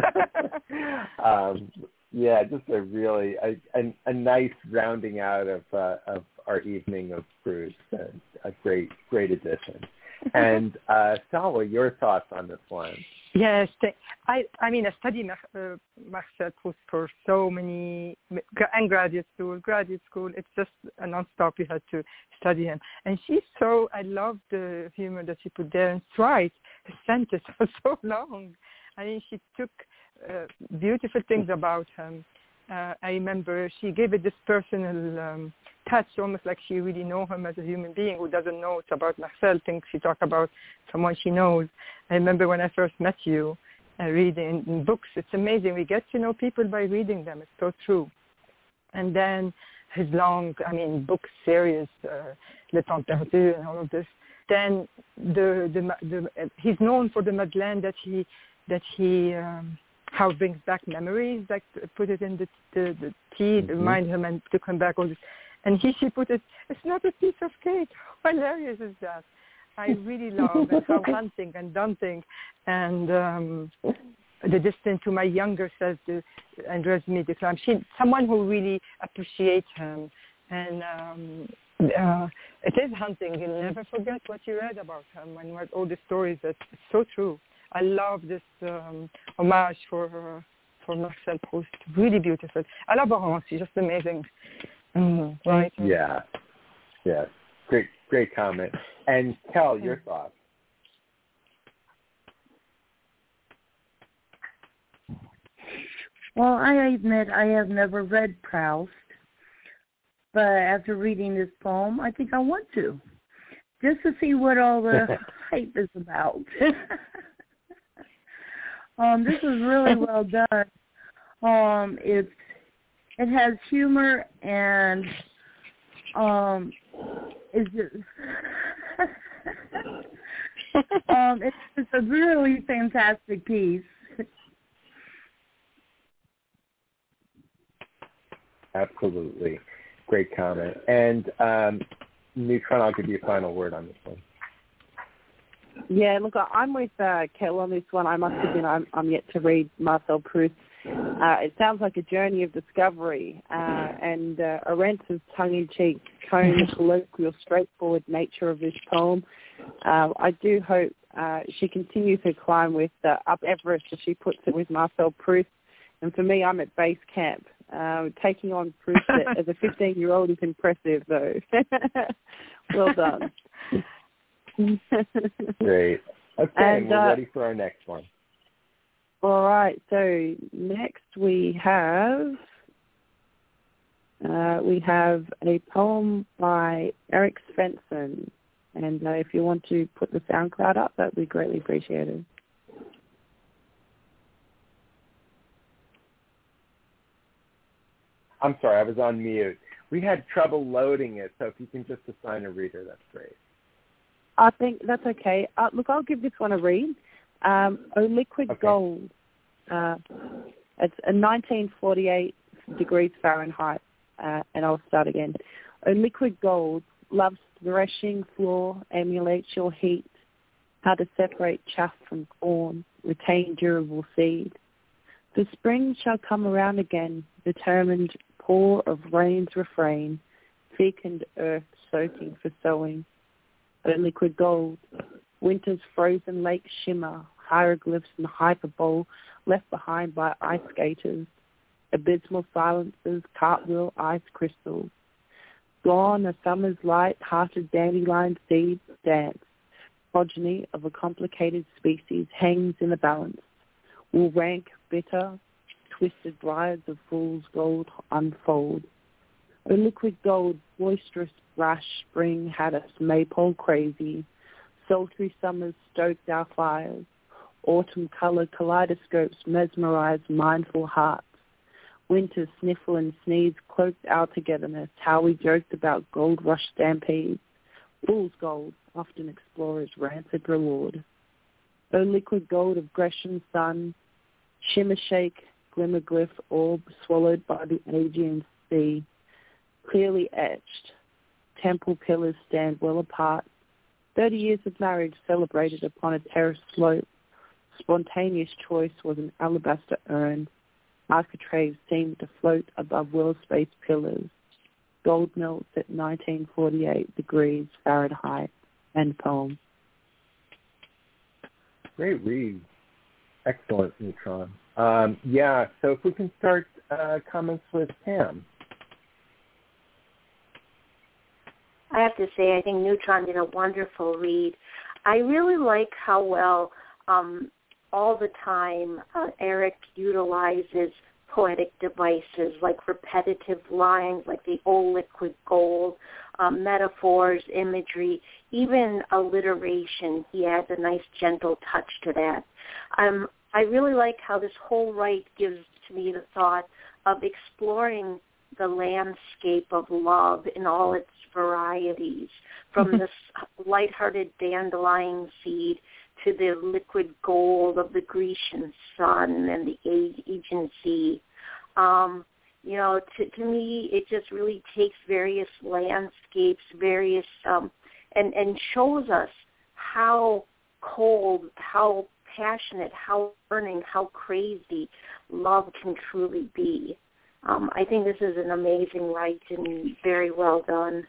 um, yeah, just a really a, a, a nice rounding out of uh, of our evening of Proust. Uh, a great great addition. And uh, Salwa, your thoughts on this one? Yes, I I mean I studied Mar- uh, Marcel Proust for so many and graduate school, graduate school. It's just a non-stop. You had to study him, and she's so I love the humor that she put there. And it's right, his sentence was so long. I mean, she took uh, beautiful things about him. Uh, I remember she gave it this personal um, touch, almost like she really know him as a human being who doesn't know it's about Marcel, thinks she talk about someone she knows. I remember when I first met you, uh, reading in books. It's amazing. We get to know people by reading them. It's so true. And then his long, I mean, book series, uh, Le Temps Perdu and all of this. Then the, the, the uh, he's known for the Madeleine that he, that he, um, how it brings back memories, like put it in the the, the tea, mm-hmm. remind him and to come back all this. And he, she put it, it's not a piece of cake. How hilarious is that? I really love and how hunting and daunting and um, the distance to my younger self to, and resume the climb. She, someone who really appreciates him. And um, uh, it is hunting. You'll never forget what you read about him and what all the stories. That's it's so true. I love this um, homage for uh, for Marcel Proust. Really beautiful. I love Orange. She's just amazing. Mm, right? Yeah. Yeah. Great, great comment. And Kel, your thoughts? Well, I admit I have never read Proust, but after reading this poem, I think I want to, just to see what all the hype is about. um, this is really well done. Um, it's it has humor and um, it's just um, it's, it's a really fantastic piece. Absolutely. Great comment. And um, Neutron, I'll give you a final word on this one. Yeah, look, I'm with uh, Kel on this one. I must admit I'm, I'm yet to read Marcel Proust. Uh, it sounds like a journey of discovery, uh, and uh, Arentz's tongue-in-cheek, cone, colloquial, straightforward nature of this poem. Uh, I do hope uh, she continues her climb with uh, Up Everest, as she puts it, with Marcel Proust. And for me, I'm at base camp. Uh, taking on Proust as a fifteen-year-old is impressive, though. Well done. Great. Okay, and, we're uh, ready for our next one. All right. So next we have uh, we have a poem by Eric Svensson, and uh, if you want to put the SoundCloud up, that would be greatly appreciated. I'm sorry, I was on mute. We had trouble loading it, so if you can just assign a reader, that's great. I think that's okay. Uh, look, I'll give this one a read. Um, O Liquid okay. Gold. Uh, it's a nineteen forty-eight degrees Fahrenheit, uh, and I'll start again. O liquid gold, love's threshing floor emulates your heat, how to separate chaff from corn, retain durable seed. The spring shall come around again, determined pour of rain's refrain, thickened earth soaking for sowing. O liquid gold, winter's frozen lake shimmer, hieroglyphs and hyperbole left behind by ice skaters, abysmal silences, cartwheel ice crystals. Gone a summer's light-hearted dandelion seeds dance, progeny of a complicated species hangs in the balance, will rank bitter, twisted briars of fool's gold unfold. O liquid gold, boisterous, brash spring had us maypole crazy, sultry summers stoked our fires, autumn color kaleidoscopes mesmerize mindful hearts. Winter's sniffle and sneeze cloaked our togetherness, how we joked about gold rush stampedes. Fool's gold, often explorers' rancid reward. O liquid gold of Grecian sun, shimmer shake, glimmer glyph orb swallowed by the Aegean Sea. Clearly etched, temple pillars stand well apart. Thirty years of marriage celebrated upon a terraced slope. Spontaneous choice was an alabaster urn. Architraves seemed to float above well-spaced pillars. Gold melts at nineteen forty-eight degrees Fahrenheit. End poem. Great read. Excellent, Neutron. Um, yeah, so if we can start uh, comments with Pam. I have to say, I think Neutron did a wonderful read. I really like how well um, all the time uh, Eric utilizes poetic devices like repetitive lines, like the old liquid gold, um, metaphors, imagery, even alliteration. He adds a nice gentle touch to that. Um, I really like how this whole right gives to me the thought of exploring the landscape of love in all its varieties, from this lighthearted dandelion seed to the liquid gold of the Grecian sun and the Aegean Sea. Um, you know, to, to me, it just really takes various landscapes, various, um, and, and shows us how cold, how passionate, how burning, how crazy love can truly be. Um, I think this is an amazing write and very well done.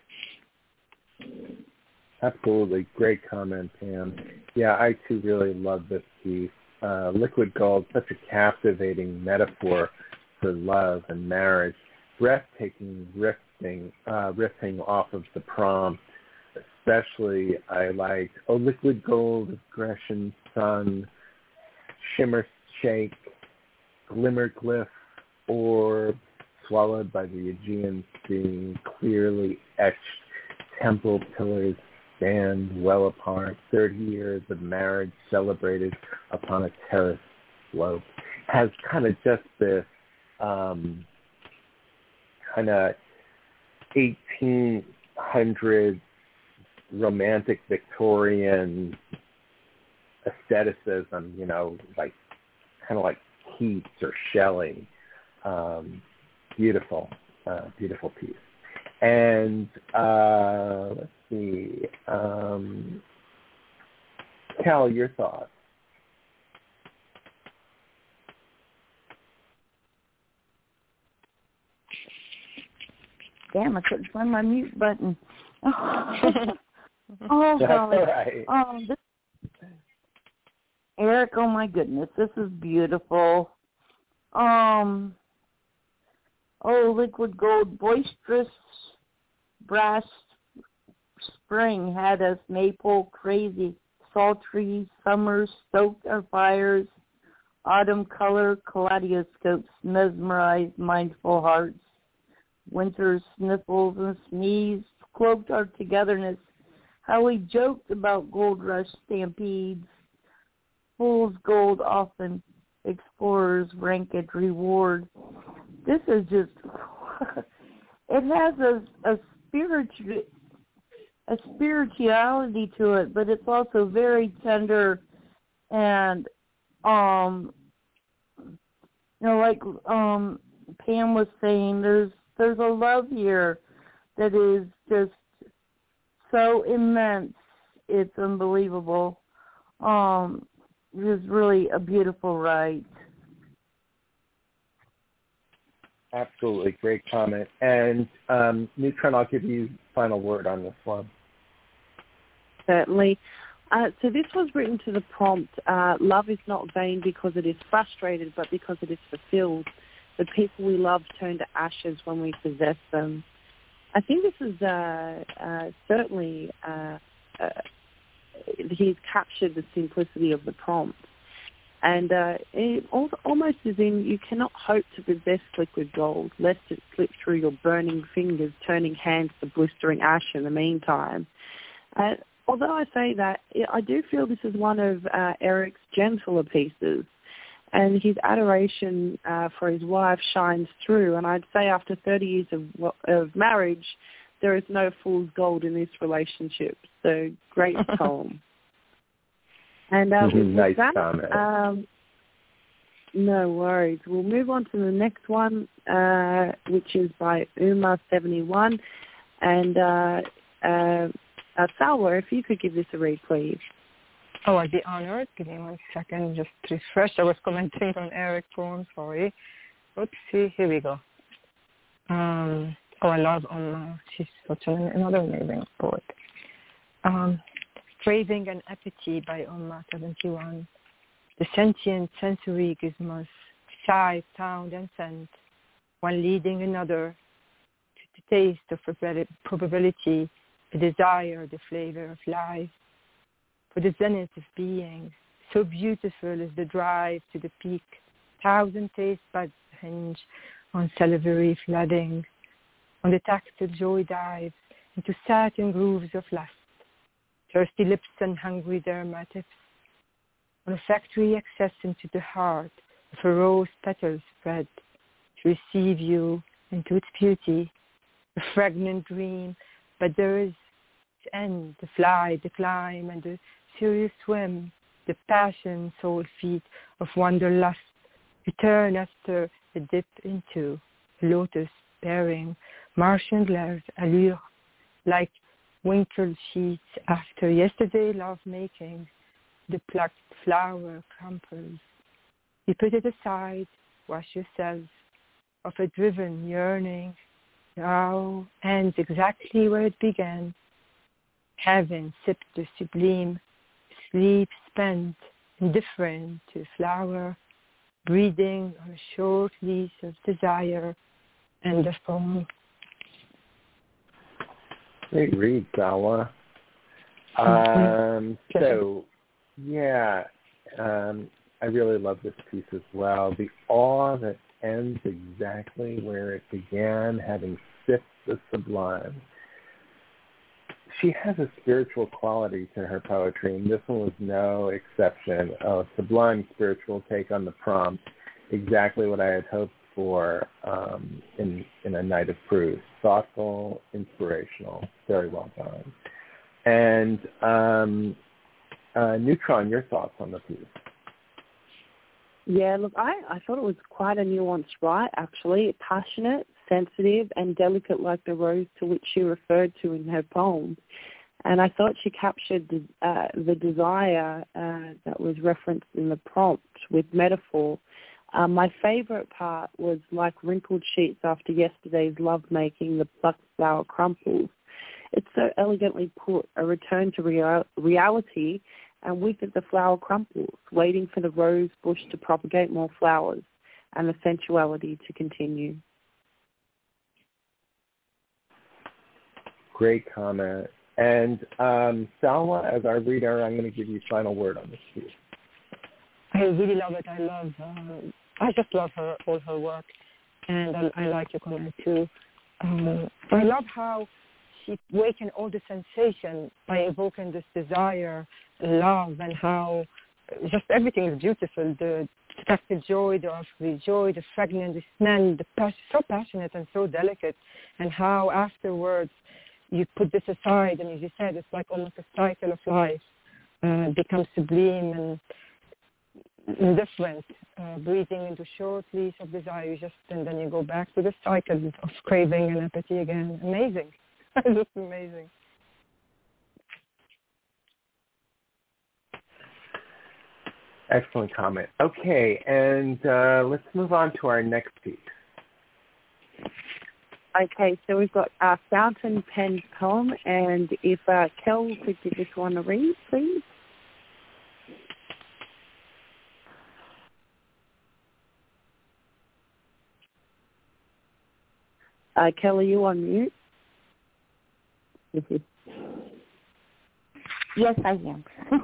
Absolutely. Great comment, Pam. Yeah, I too really love this piece. Uh, liquid gold, such a captivating metaphor for love and marriage. Breathtaking riffing, uh, riffing off of the prompt. Especially, I like, oh, liquid gold of Grecian sun, shimmer shake, glimmer glyph, orb, swallowed by the Aegean Sea, clearly etched temple pillars stand well apart, thirty years of marriage celebrated upon a terrace slope. Has kind of just this um, kind of eighteen hundreds romantic Victorian aestheticism, you know, like kind of like Keats or Shelley. Um, beautiful, uh, beautiful piece. And uh, let's see, um, Cal, your thoughts? Damn, I couldn't find my mute button. Oh, That's golly. all right. Um, this, Eric, oh my goodness, this is beautiful. Um, oh, liquid gold, boisterous brass spring had us maple crazy. Sultry summers stoked our fires. Autumn color kaleidoscopes mesmerized mindful hearts. Winter's sniffles and sneeze cloaked our togetherness. How we joked about gold rush stampedes. Fool's gold often explorers ranked reward. This is just, it has a, a spiritual, a spirituality to it, but it's also very tender and um you know, like um, Pam was saying, there's there's a love here that is just so immense. It's unbelievable. Um, it is really a beautiful rite. Absolutely. Great comment. And um, Neutron, I'll give you final word on this one. Certainly. Uh, so this was written to the prompt, uh, love is not vain because it is frustrated, but because it is fulfilled. The people we love turn to ashes when we possess them. I think this is uh, uh, certainly, uh, uh, he's captured the simplicity of the prompt. And uh, it almost is in, you cannot hope to possess liquid gold, lest it slip through your burning fingers, turning hands to blistering ash in the meantime. Uh, although I say that, I do feel this is one of uh, Eric's gentler pieces, and his adoration uh, for his wife shines through. And I'd say after thirty years of, of marriage, there is no fool's gold in this relationship. So great poem. And uh, with nice that, comment. Um, no worries. We'll move on to the next one, uh, which is by Uma seventy-one. And uh, uh, uh, Salwa, if you could give this a read, please. Oh, I'd be honored. Give me one second, just to refresh. I was commenting on Eric's poem, sorry. Let's see, here we go. Um, oh, I love Uma. She's such an, another amazing poet. Um, Craving and Appetite by Uma seventy-one. The sentient sensory gizmos, sight, sound, and scent, one leading another to the taste of probability, the desire, the flavor of life. For the zenith of being, so beautiful is the drive to the peak, thousand taste buds hinge on salivary flooding, on the tactile joy dives into satin grooves of lust, thirsty lips and hungry dermatitis, on a factory access into the heart of a rose petal spread to receive you into its beauty, a fragrant dream, but there is its end, the flight, the climb, and the serious swim, the passion soul feet of wanderlust, return after the dip into a lotus bearing Martian glares allure, like wrinkled sheets after yesterday love-making, the plucked flower crumples. You put it aside, wash yourself of a driven yearning, now ends exactly where it began, having sipped the sublime, sleep spent, indifferent to flower, breathing on a short lease of desire, and the poem. Great read, Salwa. Um, so, yeah, um, I really love this piece as well. The awe that ends exactly where it began, having sipped the sublime. She has a spiritual quality to her poetry, and this one was no exception. A sublime spiritual take on the prompt, exactly what I had hoped for um, in, in A Night of Proust. Thoughtful, inspirational, very well done. And um, uh, Neutron, your thoughts on the piece? Yeah, look, I, I thought it was quite a nuanced write, actually. Passionate, sensitive, and delicate like the rose to which she referred to in her poem. And I thought she captured the, uh, the desire uh, that was referenced in the prompt with metaphor. Um, my favorite part was like wrinkled sheets after yesterday's lovemaking, the plucked flower crumples. It's so elegantly put, a return to real- reality, and with it the flower crumples, waiting for the rose bush to propagate more flowers and the sensuality to continue. Great comment. And um, Salwa, as our reader, I'm going to give you final word on this piece. I really love it. I love, uh, I just love her, all her work, and I, I like your comment too. Um, I love how she awakened all the sensation by evoking this desire, love, and how just everything is beautiful. The tactile joy, the earthly joy, the fragrance, the smell, the pas- so passionate and so delicate, and how afterwards you put this aside, and as you said, it's like almost a cycle of life, uh, becomes sublime, and indifferent, uh, breathing into short leash of desire, you just, and then you go back to the cycle of craving and apathy again. Amazing. Just amazing. Excellent comment. Okay, and uh, let's move on to our next piece. Okay, so we've got our fountain pen poem, and if uh, Kel could give this one a read, please. Uh, Kel, are you on mute? Yes, I am.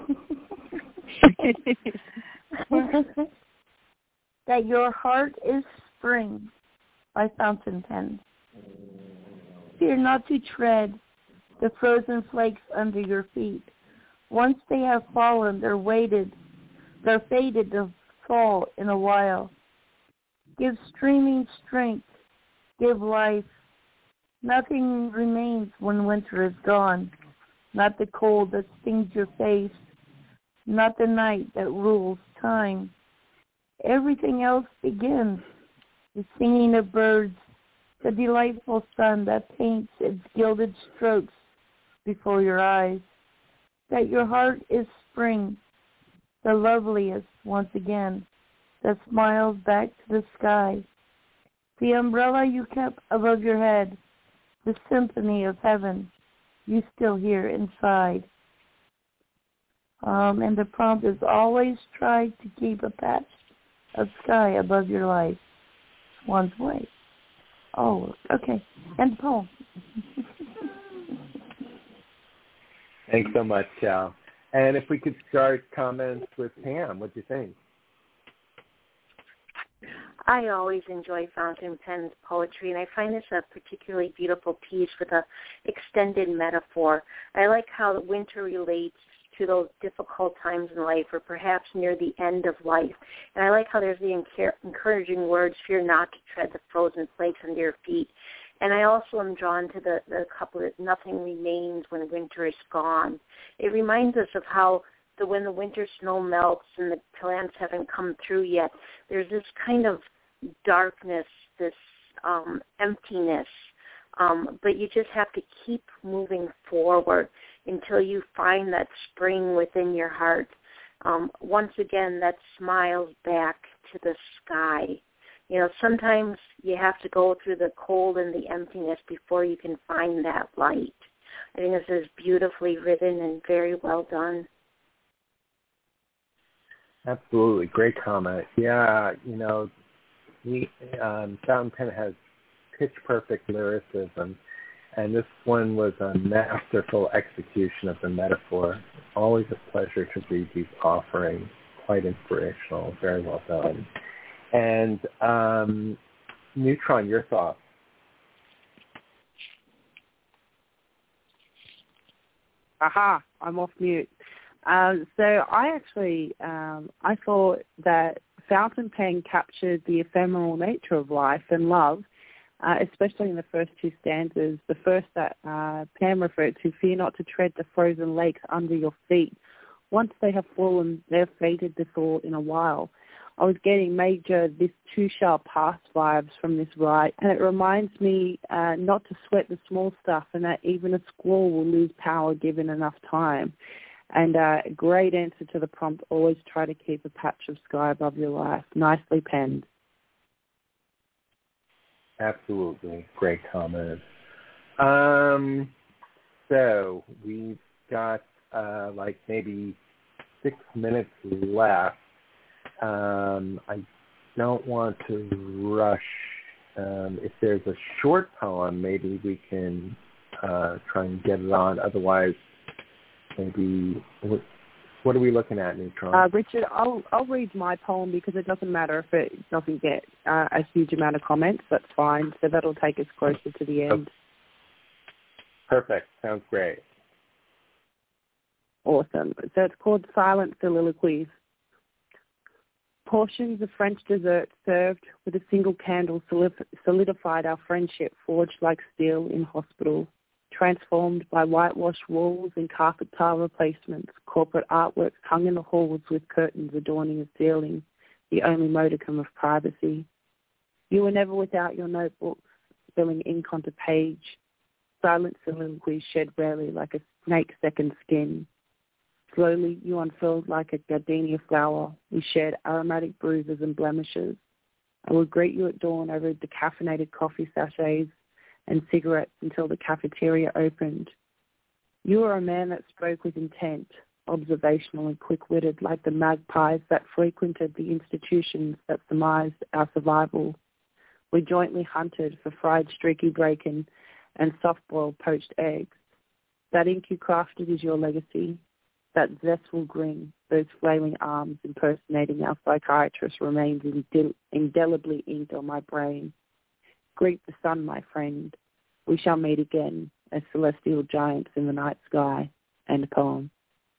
That your heart is spring by fountain pen. Fear not to tread the frozen flakes under your feet. Once they have fallen, they're weighted, they're fated to fall in a while. Give streaming strength, give life. Nothing remains when winter is gone. Not the cold that stings your face, not the night that rules time. Everything else begins. The singing of birds, the delightful sun that paints its gilded strokes before your eyes. That your heart is spring, the loveliest once again, that smiles back to the sky. The umbrella you kept above your head, the symphony of heaven you still hear inside. Um, and the prompt is always try to keep a patch of sky above your life. One's way. Oh, okay. And poem. Thanks so much, Cal. And if we could start comments with Pam, what do you think? I always enjoy fountain pen's poetry, and I find this a particularly beautiful piece with a extended metaphor. I like how the winter relates to those difficult times in life, or perhaps near the end of life. And I like how there's the encouraging words, fear not to tread the frozen flakes under your feet. And I also am drawn to the, the couplet, nothing remains when winter is gone. It reminds us of how the, when the winter snow melts and the plants haven't come through yet, there's this kind of darkness, this um, emptiness, um, but you just have to keep moving forward until you find that spring within your heart. Um, once again, that smiles back to the sky. You know, sometimes you have to go through the cold and the emptiness before you can find that light. I think this is beautifully written and very well done. Absolutely. Great comment. Yeah, you know, he, um, Fountain Pen has pitch-perfect lyricism, and this one was a masterful execution of the metaphor. Always a pleasure to read these offerings. Quite inspirational. Very well done. And um, Neutron, your thoughts? Aha, I'm off mute. Um, so I actually, um, I thought that Fountain Pen captured the ephemeral nature of life and love, uh, especially in the first two stanzas. The first that uh, Pam referred to, fear not to tread the frozen lakes under your feet. Once they have fallen, they're fated to fall in a while. I was getting major this too shall pass vibes from this ride, and it reminds me uh, not to sweat the small stuff, and that even a squall will lose power given enough time. And uh, a great answer to the prompt, always try to keep a patch of sky above your life. Nicely penned. Absolutely. Great comment. Um, so we've got uh, like maybe six minutes left. Um, I don't want to rush. Um, if there's a short poem, maybe we can uh, try and get it on. Otherwise, maybe, what, what are we looking at, Neutron? Uh, Richard, I'll I'll read my poem because it doesn't matter if it doesn't get uh, a huge amount of comments. That's fine. So that'll take us closer to the end. Perfect. Sounds great. Awesome. So it's called Silent Soliloquies. Portions of French dessert served with a single candle solidified our friendship forged like steel in hospital. transformed by whitewashed walls and carpet tile replacements, corporate artworks hung in the halls with curtains adorning the ceiling, the only modicum of privacy. You were never without your notebooks, spilling ink onto page, silent soliloquies shed rarely like a snake's second skin. Slowly you unfurled like a gardenia flower. We shared aromatic bruises and blemishes. I would greet you at dawn over decaffeinated coffee sachets and cigarettes until the cafeteria opened. You were a man that spoke with intent, observational and quick-witted like the magpies that frequented the institutions that surmised our survival. We jointly hunted for fried streaky bacon and soft-boiled poached eggs. That ink you crafted is your legacy. That zestful grin, those flailing arms impersonating our psychiatrist remains indel- indelibly inked on my brain. Greet the sun, my friend. We shall meet again as celestial giants in the night sky. End poem.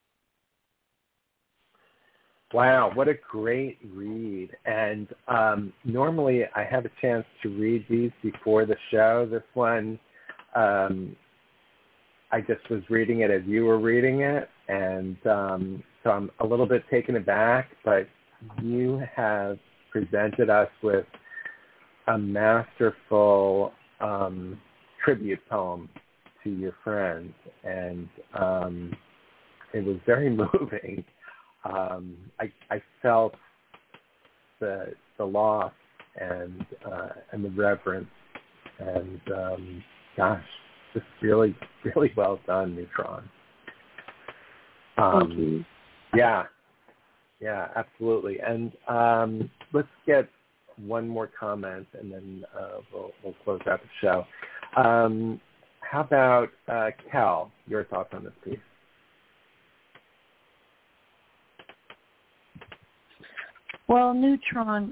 Wow, what a great read. And um, normally I have a chance to read these before the show. This one, um, I just was reading it as you were reading it. And um, so I'm a little bit taken aback, but you have presented us with a masterful um, tribute poem to your friend. And um, it was very moving. Um, I, I felt the the loss and uh, and the reverence, and um, gosh, just really really well done, Neutron. Um, Thank you. Yeah, yeah, absolutely. And um, let's get one more comment, and then uh, we'll we'll close out the show. Um, how about uh, Cal? Your thoughts on this piece? Well, Neutron,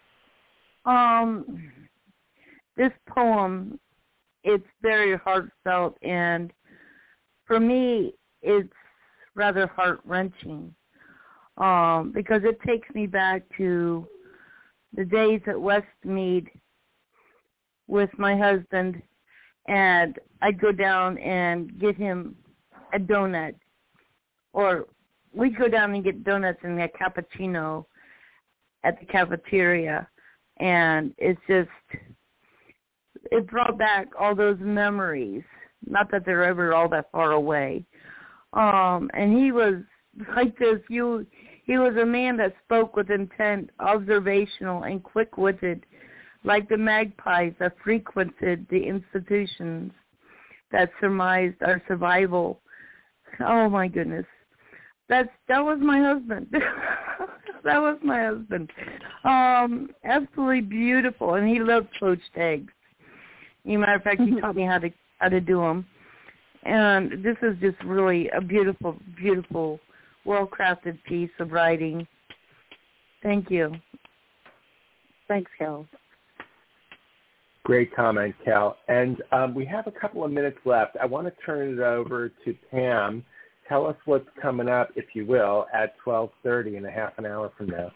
um, this poem, it's very heartfelt, and for me, it's rather heart-wrenching um, because it takes me back to the days at Westmead with my husband, and I'd go down and get him a donut, or we'd go down and get donuts and a cappuccino at the cafeteria, and it's just, it brought back all those memories, not that they're ever all that far away. Um, and he was like this, you, he was a man that spoke with intent, observational and quick-witted, like the magpies that frequented the institutions that surmised our survival. Oh my goodness. That's, that was my husband. That was my husband. Um, absolutely beautiful, and he loved poached eggs. As a matter of fact, he taught me how to how to do them. And this is just really a beautiful, beautiful, well-crafted piece of writing. Thank you. Thanks, Cal. Great comment, Cal. And um, we have a couple of minutes left. I want to turn it over to Pam. Tell us what's coming up, if you will, at twelve thirty in a half an hour from now.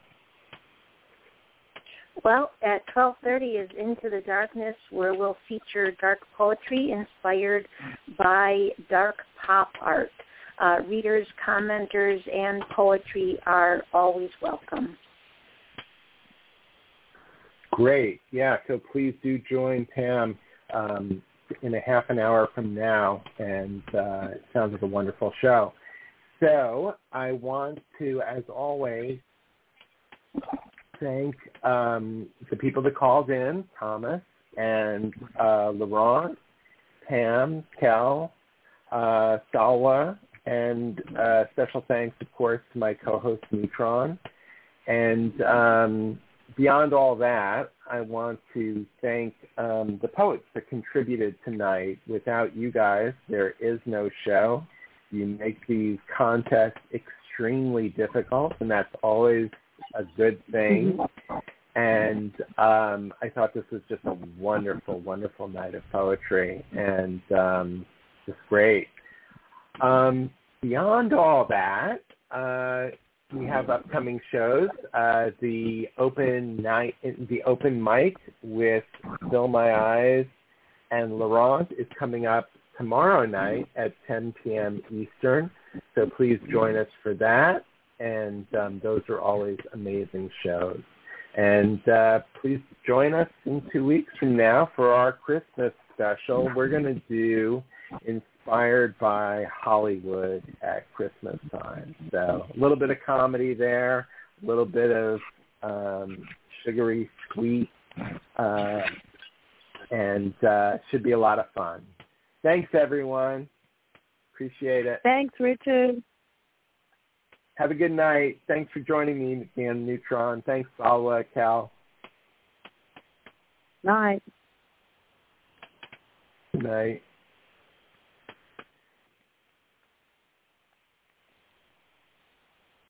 Well, at twelve thirty is Into the Darkness, where we'll feature dark poetry inspired by dark pop art. Uh, readers, commenters, and poetry are always welcome. Great. Yeah, so please do join Pam um, in a half an hour from now, and uh, it sounds like a wonderful show. So I want to, as always, thank um, the people that called in, Thomas and uh, Laurent, Pam, Cal, uh, Salwa, and uh, special thanks, of course, to my co-host Neutron. And um, beyond all that, I want to thank um, the poets that contributed tonight. Without you guys, there is no show. You make these contests extremely difficult, and that's always a good thing. And um, I thought this was just a wonderful, wonderful night of poetry, and um, just great. Um, beyond all that, uh, we have upcoming shows. Uh, the open night, the open mic with Fill My Eyes and Laurent is coming up tomorrow night at ten p.m. Eastern. So please join us for that. And um, those are always amazing shows. And uh, please join us in two weeks from now for our Christmas special. We're going to do Inspired by Hollywood at Christmas time. So a little bit of comedy there, a little bit of um, sugary sweet, uh, and uh, should be a lot of fun. Thanks, everyone. Appreciate it. Thanks, Richard. Have a good night. Thanks for joining me again, Neutron. Thanks, Salwa, Cal. Night. Good night.